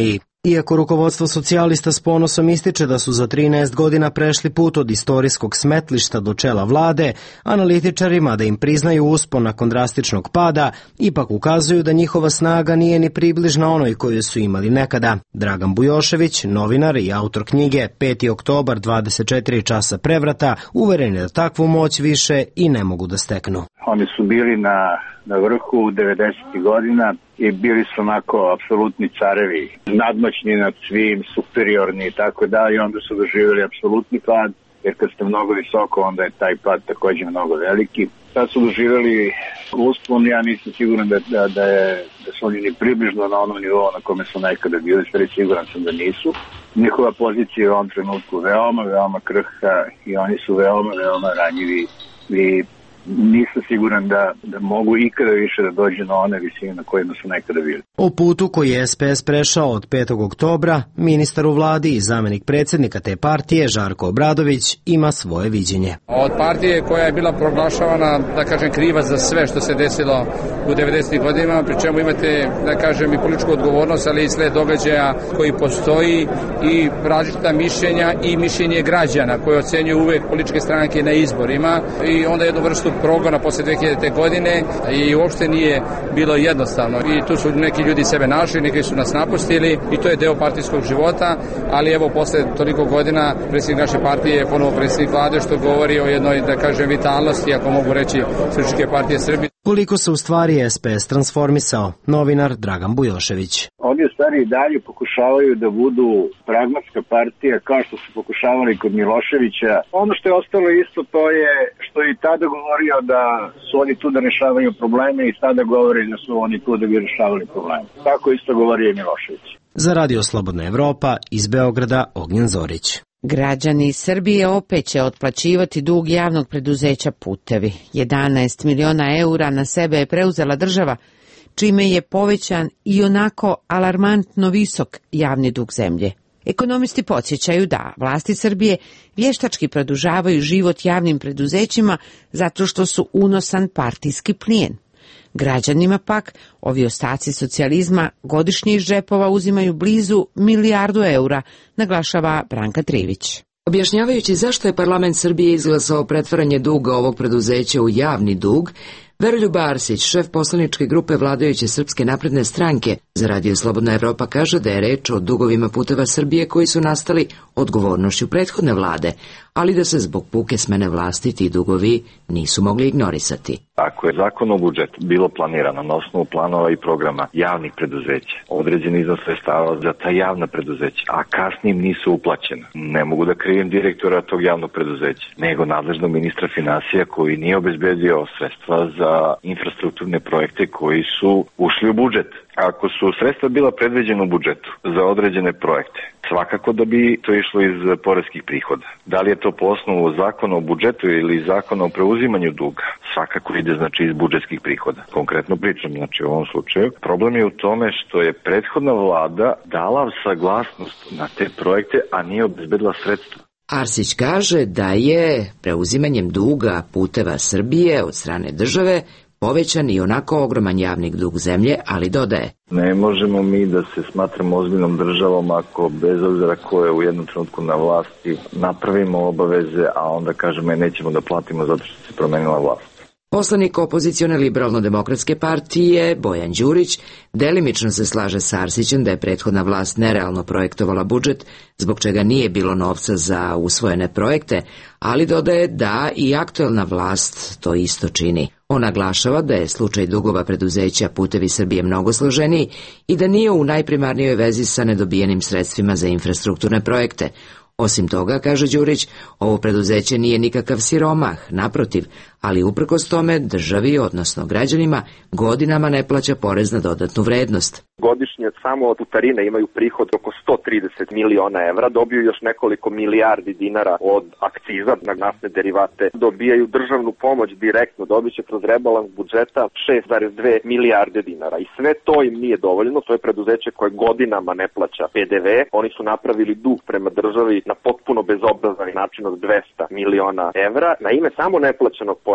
Iako rukovodstvo socijalista s ponosom ističe da su za trinaest godina prešli put od istorijskog smetlišta do čela vlade, analitičarima da im priznaju uspon nakon drastičnog pada, ipak ukazuju da njihova snaga nije ni približna onoj koju su imali nekada. Dragan Bujošević, novinar i autor knjige peti oktobar dvadeset četiri časa prevrata, uveren je da takvu moć više i ne mogu da steknu. Oni su bili na, na vrhu devedesetih godina i bili su onako apsolutni carevi, nadmoćni nad svim, superiorni i tako dalje, i onda su doživjeli apsolutni pad, jer kad ste mnogo visoko, onda je taj pad također mnogo veliki. Sad su doživjeli uspon, ja nisam siguran da, da, da, je, da su oni ni približno na onom nivou na kome su nekada bili, sve siguran sam da nisu. Njihova pozicija je u ovom trenutku veoma, veoma krhka i oni su veoma, veoma ranjivi i nisam siguran da, da mogu ikada više da dođe na one visine na kojima su nekada bili. O putu koji je S P S prešao od petog oktobra, ministar u vladi i zamenik predsjednika te partije Žarko Obradović ima svoje viđenje. Od partije koja je bila proglašavana, da kažem, kriva za sve što se desilo u devedesetih godinama, pri čemu imate, da kažem, i političku odgovornost, ali i sled događaja koji postoji i različita mišljenja i mišljenje građana koje ocenjuju uvek političke stranke na izborima i onda jednu vrstu progona posle dve hiljadite. godine i uopšte nije bilo jednostavno. I tu su neki ljudi sebe našli, neki su nas napustili i to je deo partijskog života, ali evo posle toliko godina predsjednik naše partije je ponovo predsjednik vlade, što govori o jednoj, da kažem, vitalnosti, ako mogu reći, Socijalističke partije Srbije. Koliko se u stvari S P S transformisao, novinar Dragan Bujošević. Oni u stvari i dalje pokušavaju da budu pragmatska partija kao što su pokušavali kod Miloševića. Ono što je ostalo isto to je što je i tada govorio da su oni tu da rešavaju probleme i sada govori da su oni tu da bi rešavali probleme. Tako isto govori i Milošević. Za Radio Slobodna Evropa iz Beograda Ognjen Zorić. Građani Srbije opet će otplaćivati dug javnog preduzeća Putevi. jedanaest miliona eura na sebe je preuzela država, čime je povećan i onako alarmantno visok javni dug zemlje. Ekonomisti podsjećaju da vlasti Srbije vještački produžavaju život javnim preduzećima zato što su unosan partijski plijen. Građanima pak ovi ostaci socijalizma godišnje iz džepova uzimaju blizu milijardu eura, naglašava Branka Trivić. Objašnjavajući zašto je parlament Srbije izglasao pretvaranje duga ovog preduzeća u javni dug, Veroljub Arsić, šef poslaničke grupe vladajuće Srpske napredne stranke, za Radio Slobodna Evropa kaže da je reč o dugovima Puteva Srbije koji su nastali odgovornošću prethodne vlade, ali da se zbog puke smene vlasti ti dugovi nisu mogli ignorisati. Ako je zakon o budžetu bilo planirano na osnovu planova i programa javnih preduzeća, određeni iznos sredstava za ta javna preduzeća, a kasnije im nisu uplaćena, ne mogu da krivim direktora tog javnog preduzeća, nego nadležnog ministra finansija koji nije obezbedio sredstva za infrastrukturne projekte koji su ušli u budžet. Ako su sredstva bila predviđena u budžetu za određene projekte, svakako da bi to išlo iz poreskih prihoda. Da li je to po osnovu zakona o budžetu ili zakona o preuzimanju duga? Svakako ide znači iz budžetskih prihoda. Konkretno pričam, znači u ovom slučaju. Problem je u tome što je prethodna vlada dala saglasnost na te projekte, a nije obezbedila sredstva. Arsić kaže da je preuzimanjem duga Puteva Srbije od strane države povećan i onako ogroman javni dug zemlje, ali dodaje. Ne možemo mi da se smatramo ozbiljnom državom ako bez obzira ko je u jednom trenutku na vlasti napravimo obaveze, a onda kažemo je nećemo da platimo zato što se promenila vlast. Poslanik opozicione liberalno-demokratske partije Bojan Đurić delimično se slaže s Arsićem da je prethodna vlast nerealno projektovala budžet, zbog čega nije bilo novca za usvojene projekte, ali dodaje da i aktuelna vlast to isto čini. On naglašava da je slučaj dugova preduzeća Putevi Srbije mnogo složeniji i da nije u najprimarnijoj vezi sa nedobijenim sredstvima za infrastrukturne projekte. Osim toga, kaže Đurić, ovo preduzeće nije nikakav siromah, naprotiv, ali uprkos tome državi, odnosno građanima, godinama ne plaća porez na dodatnu vrednost. Godišnje samo od putarine imaju prihod oko sto trideset miliona evra, dobiju još nekoliko milijardi dinara od akciza na naftne derivate, dobijaju državnu pomoć direktno, dobit će kroz rebalans budžeta šest zarez dve milijarde dinara i sve to im nije dovoljno, to je preduzeće koje godinama ne plaća P D V, oni su napravili dug prema državi na potpuno bezobrazan način od dvesta miliona evra, na ime samo neplaćenog poreza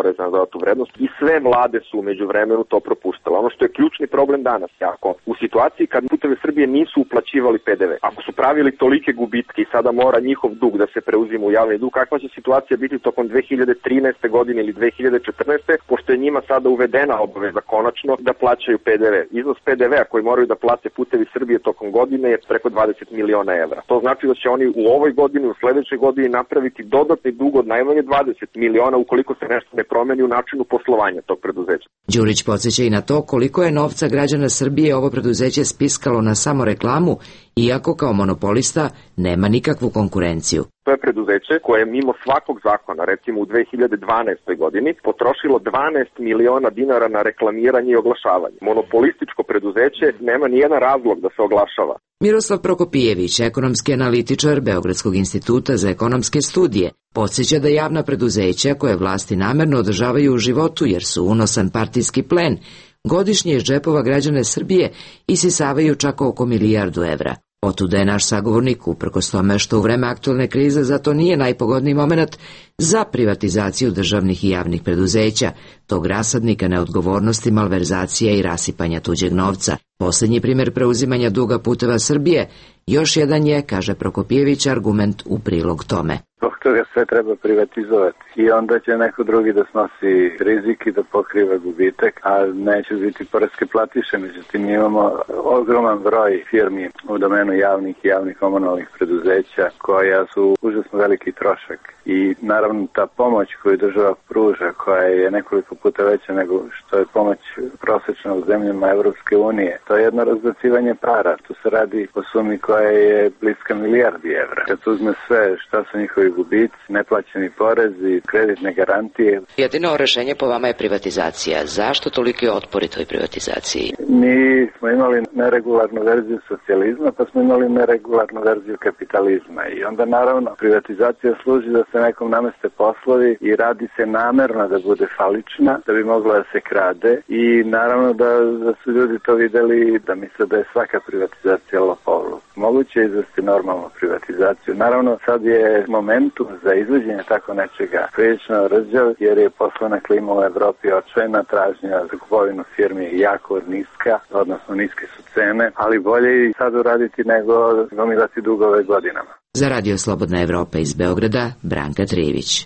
poreza na dodatu vrednost i sve vlade su umeđu vremenu to propustile. Ono što je ključni problem danas, ako u situaciji kad Putevi Srbije nisu uplaćivali P D V, ako su pravili tolike gubitke i sada mora njihov dug da se preuzima u javni dug, kakva će situacija biti tokom dve hiljade trinaeste. godine ili dve hiljade četrnaeste. pošto je njima sada uvedena obaveza konačno da plaćaju P D V. Iznos P D V-a koji moraju da plate Putevi Srbije tokom godine je preko dvadeset miliona evra. To znači da će oni u ovoj godini, u sledećoj godini napraviti dodatni dug od najmanje dvadeset miliona ukoliko se nešto ne promeni u načinu poslovanja tog preduzeća. Đurić podsjeća i na to koliko je novca građana Srbije ovo preduzeće spiskalo na samo reklamu, iako kao monopolista nema nikakvu konkurenciju. To je preduzeće koje je mimo svakog zakona, recimo u dve hiljade dvanaestoj. godini, potrošilo dvanaest miliona dinara na reklamiranje i oglašavanje. Monopolističko preduzeće nema nijedan razlog da se oglašava. Miroslav Prokopijević, ekonomski analitičar Beogradskog instituta za ekonomske studije, podsjeća da javna preduzeća koje vlasti namerno održavaju u životu jer su unosan partijski plen, godišnje iz džepova građane Srbije isisavaju čak oko milijardu evra. Otuda je naš sagovornik, uprkos tome što u vreme aktualne krize zato nije najpogodniji moment za privatizaciju državnih i javnih preduzeća, tog rasadnika neodgovornosti, malverzacija i rasipanja tuđeg novca. Posljednji primjer preuzimanja duga Puteva Srbije još jedan je, kaže Prokopijević, argument u prilog tome. Zbog toga sve treba privatizovati i onda će neko drugi da snosi rizik i da pokriva gubitak, a neće biti poreske platiše. Međutim, imamo ogroman broj firmi u domenu javnih i javnih komunalnih preduzeća koja su užasno veliki trošak. I naravno ta pomoć koju država pruža, koja je nekoliko puta veća nego što je pomoć prosečna u zemljama Evropske unije, to je jedno razbacivanje para. Tu se radi o sumi koja je bliska milijardi evra. Kad se uzme sve šta su njihovi gubici, neplaćeni porezi, kreditne garantije. Jedino rešenje po vama je privatizacija. Zašto toliki otpori toj privatizaciji? Mi smo imali neregularnu verziju socijalizma, pa smo imali neregularnu verziju kapitalizma. I onda naravno privatizacija služi da se nekom nameste poslovi i radi se namerno da bude falična, da bi mogla da se krade i naravno da, da su ljudi to videli da misle da je svaka privatizacija lopovluk. Moguće je izvesti normalnu privatizaciju. Naravno sad je momentum za izvođenje tako nečega prilično rđav jer je poslovna klima u Evropi očajna, tražnja za kupovinu firmi jako niska, odnosno niske su cene, ali bolje i sad uraditi nego gomilati dugove godinama. Za Radio Slobodna Evropa iz Beograda, Branka Trijević.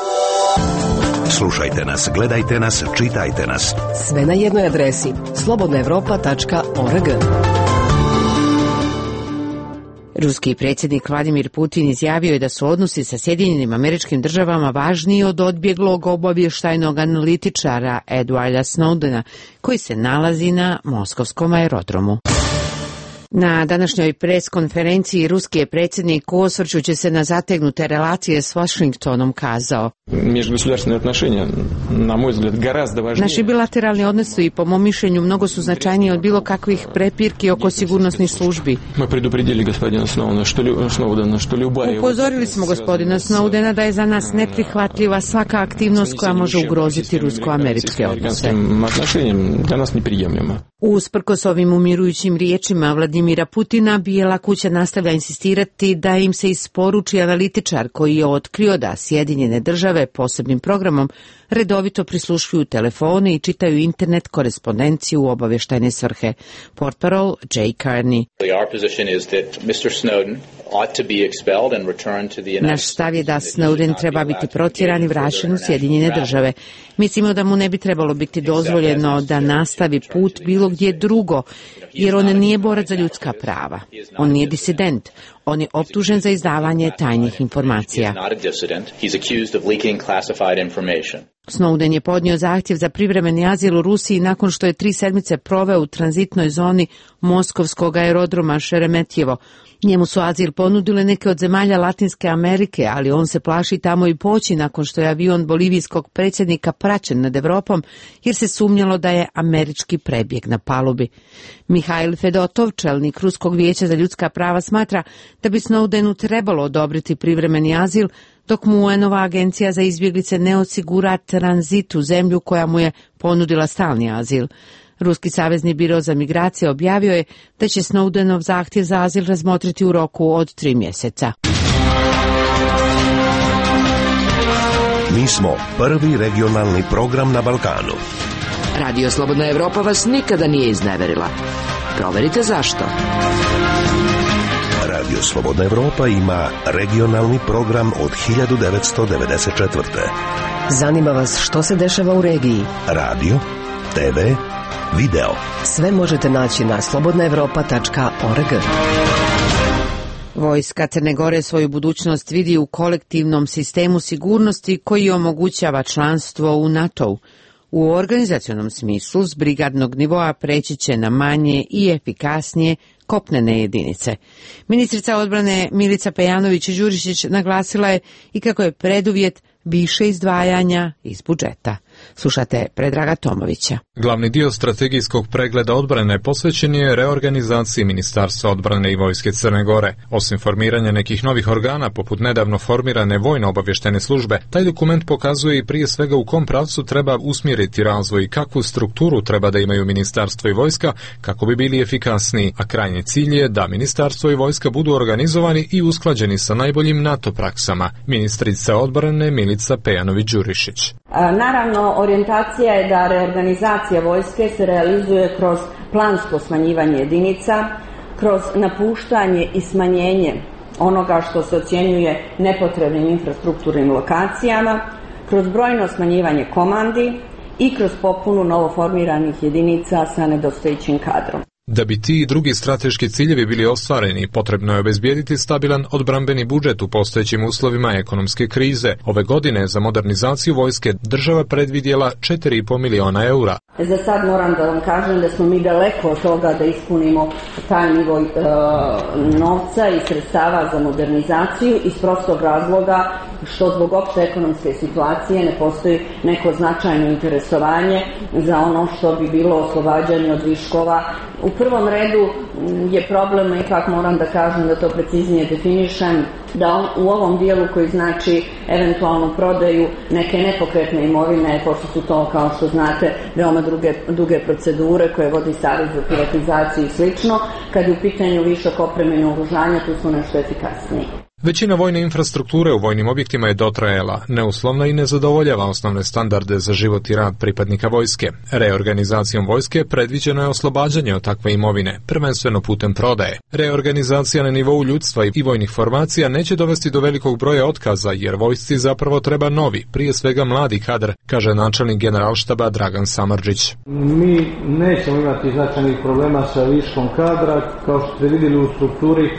Slušajte nas, gledajte nas, čitajte nas. Sve na jednoj adresi slobodna evropa tačka org. Ruski predsjednik Vladimir Putin izjavio je da su odnosi sa Sjedinjenim Američkim Državama važniji od odbjeglog obavještajnog analitičara Edwarda Snowdena, koji se nalazi na moskovskom aerodromu. Na današnjoj pres konferenciji ruski je predsjednik, osvrćući se na zategnute relacije s Washingtonom, kazao: naši bilateralni odnosi, po mom mišljenju, mnogo su značajniji od bilo kakvih prepirki oko sigurnosnih službi. Upozorili smo gospodina Snowdena da je za nas neprihvatljiva svaka aktivnost koja može ugroziti rusko-američke odnose. Usprkos ovim umirujućim riječima Vladimira Putina, Bijela kuća nastavlja insistirati da im se isporuči analitičar koji je otkrio da Sjedinjene Države posebnim programom redovito prisluškuju telefone i čitaju internet korespondenciju u obavještajne svrhe. Portparol Jay Carney. Naš stav je da Snowden treba biti protjeran i vraćen u Sjedinjene Države. Mislimo da mu ne bi trebalo biti dozvoljeno da nastavi put bilo gdje drugo, jer on nije borac za ljudska prava. On nije disident. On je optužen za izdavanje tajnih informacija. Snowden je podnio zahtjev za privremeni azil u Rusiji nakon što je tri sedmice proveo u tranzitnoj zoni moskovskog aerodroma Šeremetjevo. Njemu su azil ponudile neke od zemalja Latinske Amerike, ali on se plaši tamo i poći nakon što je avion bolivijskog predsjednika praćen nad Evropom, jer se sumnjalo da je američki prebjeg na palubi. Mihail Fedotov, čelnik Ruskog vijeća za ljudska prava, smatra da bi Snowdenu trebalo odobriti privremeni azil, dok mu U N-ova agencija za izbjeglice ne osigura tranzit u zemlju koja mu je ponudila stalni azil. Ruski savezni biro za migracije objavio je da će Snowdenov zahtjev za azil razmotriti u roku od tri mjeseca. Mi smo prvi regionalni program na Balkanu. Radio Slobodna Evropa vas nikada nije izneverila. Proverite zašto. Radio Slobodna Evropa ima regionalni program od hiljadu devetsto devedeset četvrte. Zanima vas što se dešava u regiji? Radio, te ve, video. Sve možete naći na slobodna evropa tačka org. Vojska Crne Gore svoju budućnost vidi u kolektivnom sistemu sigurnosti koji omogućava članstvo u NATO-u. U organizacionom smislu s brigadnog nivoa preći će na manje i efikasnije kopnene jedinice. Ministrica odbrane Milica Pejanović-Đurišić naglasila je i kako je preduvjet više izdvajanja iz budžeta. Slušate Predraga Tomovića. Glavni dio strategijskog pregleda odbrane posvećen je reorganizaciji Ministarstva odbrane i Vojske Crne Gore. Osim formiranja nekih novih organa, poput nedavno formirane vojno-obavještene službe, taj dokument pokazuje i prije svega u kom pravcu treba usmjeriti razvoj i kakvu strukturu treba da imaju Ministarstvo i Vojska kako bi bili efikasniji, a krajnji cilj je da Ministarstvo i Vojska budu organizovani i usklađeni sa najboljim NATO praksama. Ministrica odbrane Milica Pejanović-Đurišić. Naravno, orijentacija je da reorganizacija vojske se realizuje kroz plansko smanjivanje jedinica, kroz napuštanje i smanjenje onoga što se ocjenjuje nepotrebnim infrastrukturnim lokacijama, kroz brojno smanjivanje komandi i kroz popunu novoformiranih jedinica sa nedostajućim kadrom. Da bi ti i drugi strateški ciljevi bili ostvareni, potrebno je obezbijediti stabilan odbrambeni budžet u postojećim uslovima ekonomske krize. Ove godine za modernizaciju vojske država predvidjela četiri i po miliona eura. Za sad moram da vam kažem da smo mi daleko od toga da ispunimo taj nivo e, novca i sredstava za modernizaciju iz prostog razloga što zbog opšte ekonomske situacije ne postoji neko značajno interesovanje za ono što bi bilo oslobađanje od viškova. U prvom redu je problem, ipak moram da kažem da to preciznije definišem, da u ovom dijelu koji znači eventualnu prodaju neke nepokretne imovine, pošto su to, kao što znate, veoma druge, duge procedure koje vodi Savez za privatizaciju i slično, kad je u pitanju višak opreme i naoružanja, tu su nešto efikasniji. Većina vojne infrastrukture u vojnim objektima je dotrajala, neuslovna i ne zadovoljava osnovne standarde za život i rad pripadnika vojske. Reorganizacijom vojske predviđeno je oslobađanje od takve imovine, prvenstveno putem prodaje. Reorganizacija na nivou ljudstva i vojnih formacija neće dovesti do velikog broja otkaza, jer vojsci zapravo treba novi, prije svega mladi kadar, kaže načelnik generalštaba Dragan Samardžić. Mi nećemo imati značajnih problema sa viškom kadra, kao što ste vidjeli u strukturi.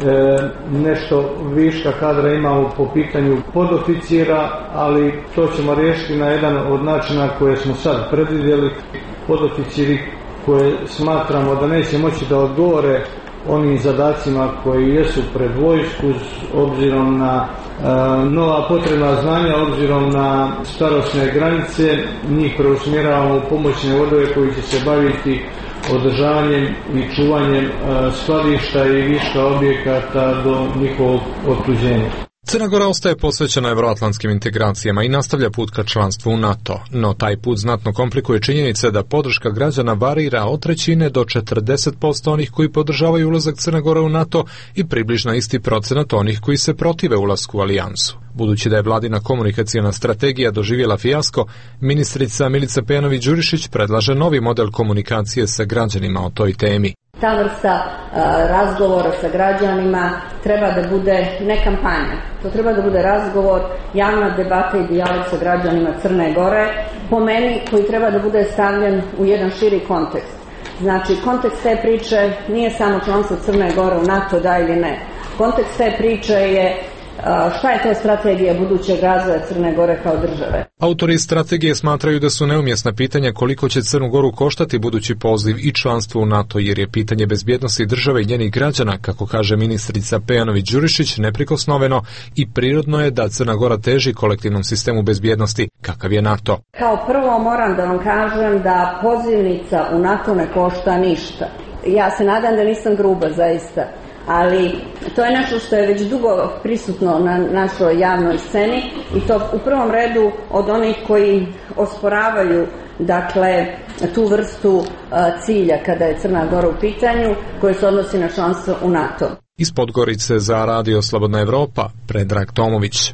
E, nešto viška kadra imamo po pitanju podoficira, ali to ćemo riješiti na jedan od načina koje smo sad predvidjeli. Podoficiri koje smatramo da neće moći da odgovore onim zadacima koji jesu pred vojsku obzirom na e, nova potrebna znanja, obzirom na starosne granice, njih preusmjeravamo u pomoćne vodove koji će se baviti održavanjem i čuvanjem e, skladišta i viška objekata do njihovog otuđenja. Crna Gora ostaje posvećena evroatlantskim integracijama i nastavlja put ka članstvu u NATO, no taj put znatno komplikuje činjenica da podrška građana varira od trećine do četrdeset posto onih koji podržavaju ulazak Crne Gore u NATO i približno isti procenat onih koji se protive ulasku u alijansu. Budući da je vladina komunikacijona strategija doživjela fijasko, ministrica Milica Pejanović-Đurišić predlaže novi model komunikacije sa građanima o toj temi. Ta vrsta uh, razgovora sa građanima treba da bude ne kampanja, to treba da bude razgovor, javna debata i dijalog sa građanima Crne Gore, po meni koji treba da bude stavljen u jedan širi kontekst. Znači, kontekst te priče nije samo članstvo Crne Gore u NATO, da ili ne. Kontekst te priče je šta je to strategija budućeg razvoja Crne Gore kao države. Autori strategije smatraju da su neumjesna pitanja koliko će Crnu Goru koštati budući poziv i članstvo u NATO, jer je pitanje bezbjednosti države i njenih građana, kako kaže ministrica Pejanović-Đurišić, neprikosnoveno i prirodno je da Crna Gora teži kolektivnom sistemu bezbjednosti, kakav je NATO. Kao prvo moram da vam kažem da pozivnica u NATO ne košta ništa. Ja se nadam da nisam gruba, zaista. Ali to je nešto što je već dugo prisutno na našoj javnoj sceni i to u prvom redu od onih koji osporavaju dakle tu vrstu uh, cilja kada je Crna Gora u pitanju, koji se odnosi na članstvo u NATO. Iz Podgorice za Radio Slobodna Evropa, Predrag Tomović.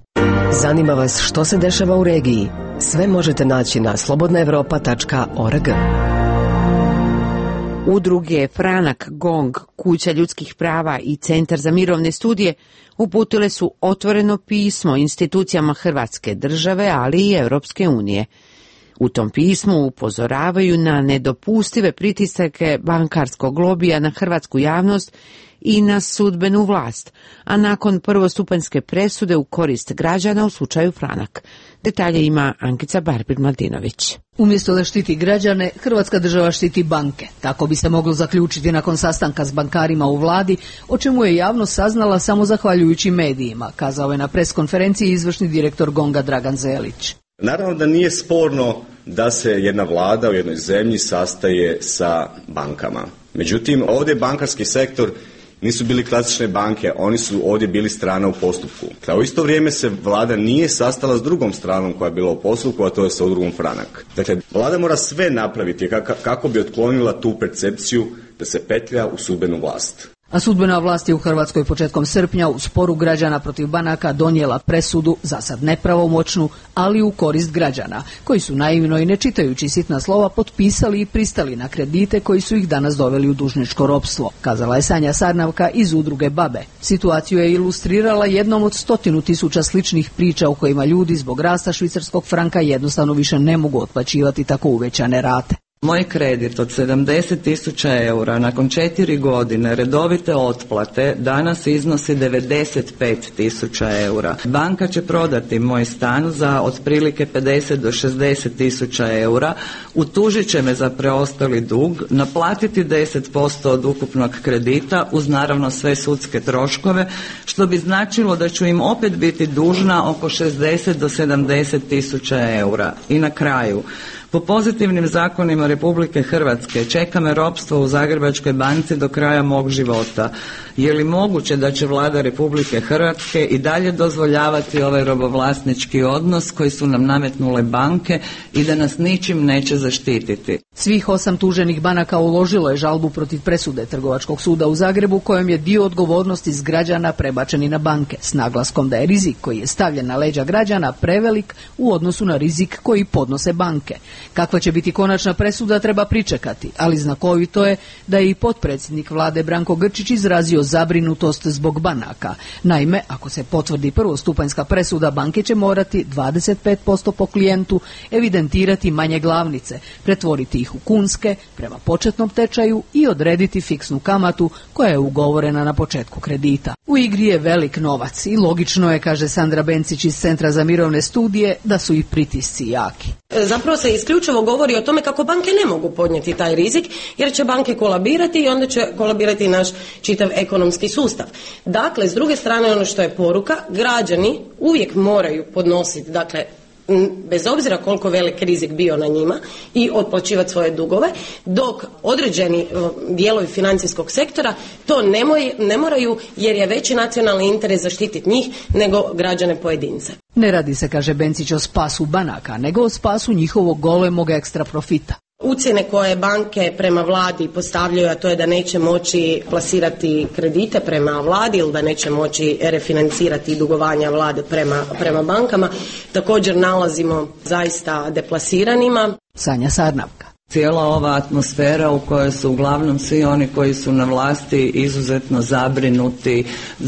Zanima vas što se dešava u regiji? Sve možete naći na slobodna evropa tačka org. Udruge Franak, Gong, Kuća ljudskih prava i Centar za mirovne studije uputile su otvoreno pismo institucijama Hrvatske države, ali i Europske unije. U tom pismu upozoravaju na nedopustive pritiske bankarskog lobija na hrvatsku javnost i na sudbenu vlast, a nakon prvostupanjske presude u korist građana u slučaju Franak. Detalje ima Ankica Barbir-Mladinović. Umjesto da štiti građane, Hrvatska država štiti banke. Tako bi se moglo zaključiti nakon sastanka s bankarima u vladi, o čemu je javnost saznala samo zahvaljujući medijima, kazao je na preskonferenciji izvršni direktor Gonga Dragan Zelić. Naravno da nije sporno da se jedna vlada u jednoj zemlji sastaje sa bankama. Međutim, ovdje bankarski sektor nisu bili klasične banke, oni su ovdje bili strana u postupku. U isto vrijeme se vlada nije sastala s drugom stranom koja je bila u postupku, a to je sa udrugom Franak. Dakle, vlada mora sve napraviti kako bi otklonila tu percepciju da se petlja u sudbenu vlast. A sudbena vlast je u Hrvatskoj početkom srpnja u sporu građana protiv banaka donijela presudu, za sad nepravomoćnu, ali u korist građana, koji su naivno i ne čitajući sitna slova potpisali i pristali na kredite koji su ih danas doveli u dužničko ropstvo, kazala je Sanja Sarnavka iz udruge Babe. Situaciju je ilustrirala jednom od stotinu tisuća sličnih priča u kojima ljudi zbog rasta švicarskog franka jednostavno više ne mogu otplaćivati tako uvećane rate. Moj kredit od sedamdeset tisuća eura nakon četiri godine redovite otplate danas iznosi devedeset pet tisuća eura. Banka će prodati moj stan za otprilike pedeset do šezdeset tisuća eura, utužit će me za preostali dug, naplatiti deset posto od ukupnog kredita uz naravno sve sudske troškove, što bi značilo da ću im opet biti dužna oko šezdeset do sedamdeset tisuća eura. I na kraju, po pozitivnim zakonima Republike Hrvatske čeka me ropstvo u Zagrebačkoj banci do kraja mog života. Je li moguće da će vlada Republike Hrvatske i dalje dozvoljavati ovaj robovlasnički odnos koji su nam nametnule banke i da nas ničim neće zaštititi? Svih osam tuženih banaka uložilo je žalbu protiv presude Trgovačkog suda u Zagrebu, kojom je dio odgovornosti s građana prebačeni na banke, s naglaskom da je rizik koji je stavljen na leđa građana prevelik u odnosu na rizik koji podnose banke. Kakva će biti konačna presuda treba pričekati, ali znakovito je da je i potpredsjednik vlade Branko Grčić izrazio zabrinutost zbog banaka. Naime, ako se potvrdi prvostupanjska presuda, banke će morati dvadeset pet posto po klijentu evidentirati manje glavnice, pretvoriti ih u kunske prema početnom tečaju i odrediti fiksnu kamatu koja je ugovorena na početku kredita. U igri je velik novac i logično je, kaže Sandra Bencić iz Centra za mirovne studije, da su i pritisci jaki. Zapravo se isključivo govori o tome kako banke ne mogu podnijeti taj rizik, jer će banke kolabirati i onda će kolabirati i naš čitav ekonomski sustav. Dakle, s druge strane, ono što je poruka, građani uvijek moraju podnositi, dakle, bez obzira koliko velik rizik bio na njima, i otplaćivati svoje dugove, dok određeni dijelovi financijskog sektora to ne, moj, ne moraju, jer je veći nacionalni interes zaštititi njih nego građane pojedince. Ne radi se, kaže Bencić, o spasu banaka, nego o spasu njihovog golemog ekstra profita. Ucjene koje banke prema vladi postavljaju, a to je da neće moći plasirati kredite prema vladi ili da neće moći refinancirati dugovanja vlade prema, prema bankama, također nalazimo zaista deplasiranima. Sanja Sarnavka. Cijela ova atmosfera u kojoj su uglavnom svi oni koji su na vlasti izuzetno zabrinuti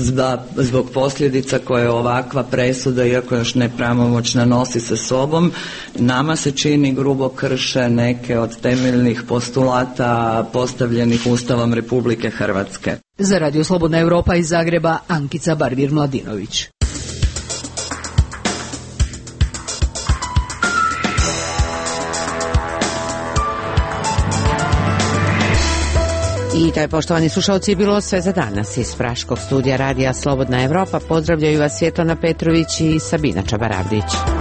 zbog posljedica koje ovakva presuda, iako još nepravomoćna, nosi sa sobom, nama se čini grubo krše neke od temeljnih postulata postavljenih Ustavom Republike Hrvatske. Za Radio Slobodna Evropa iz Zagreba, Ankica Barbir-Mladinović. I to je, poštovani slušalci, bilo sve za danas. Iz Praškog studija Radija Slobodna Evropa pozdravljaju vas Svjetlana Petrović i Sabina Čabaravdić.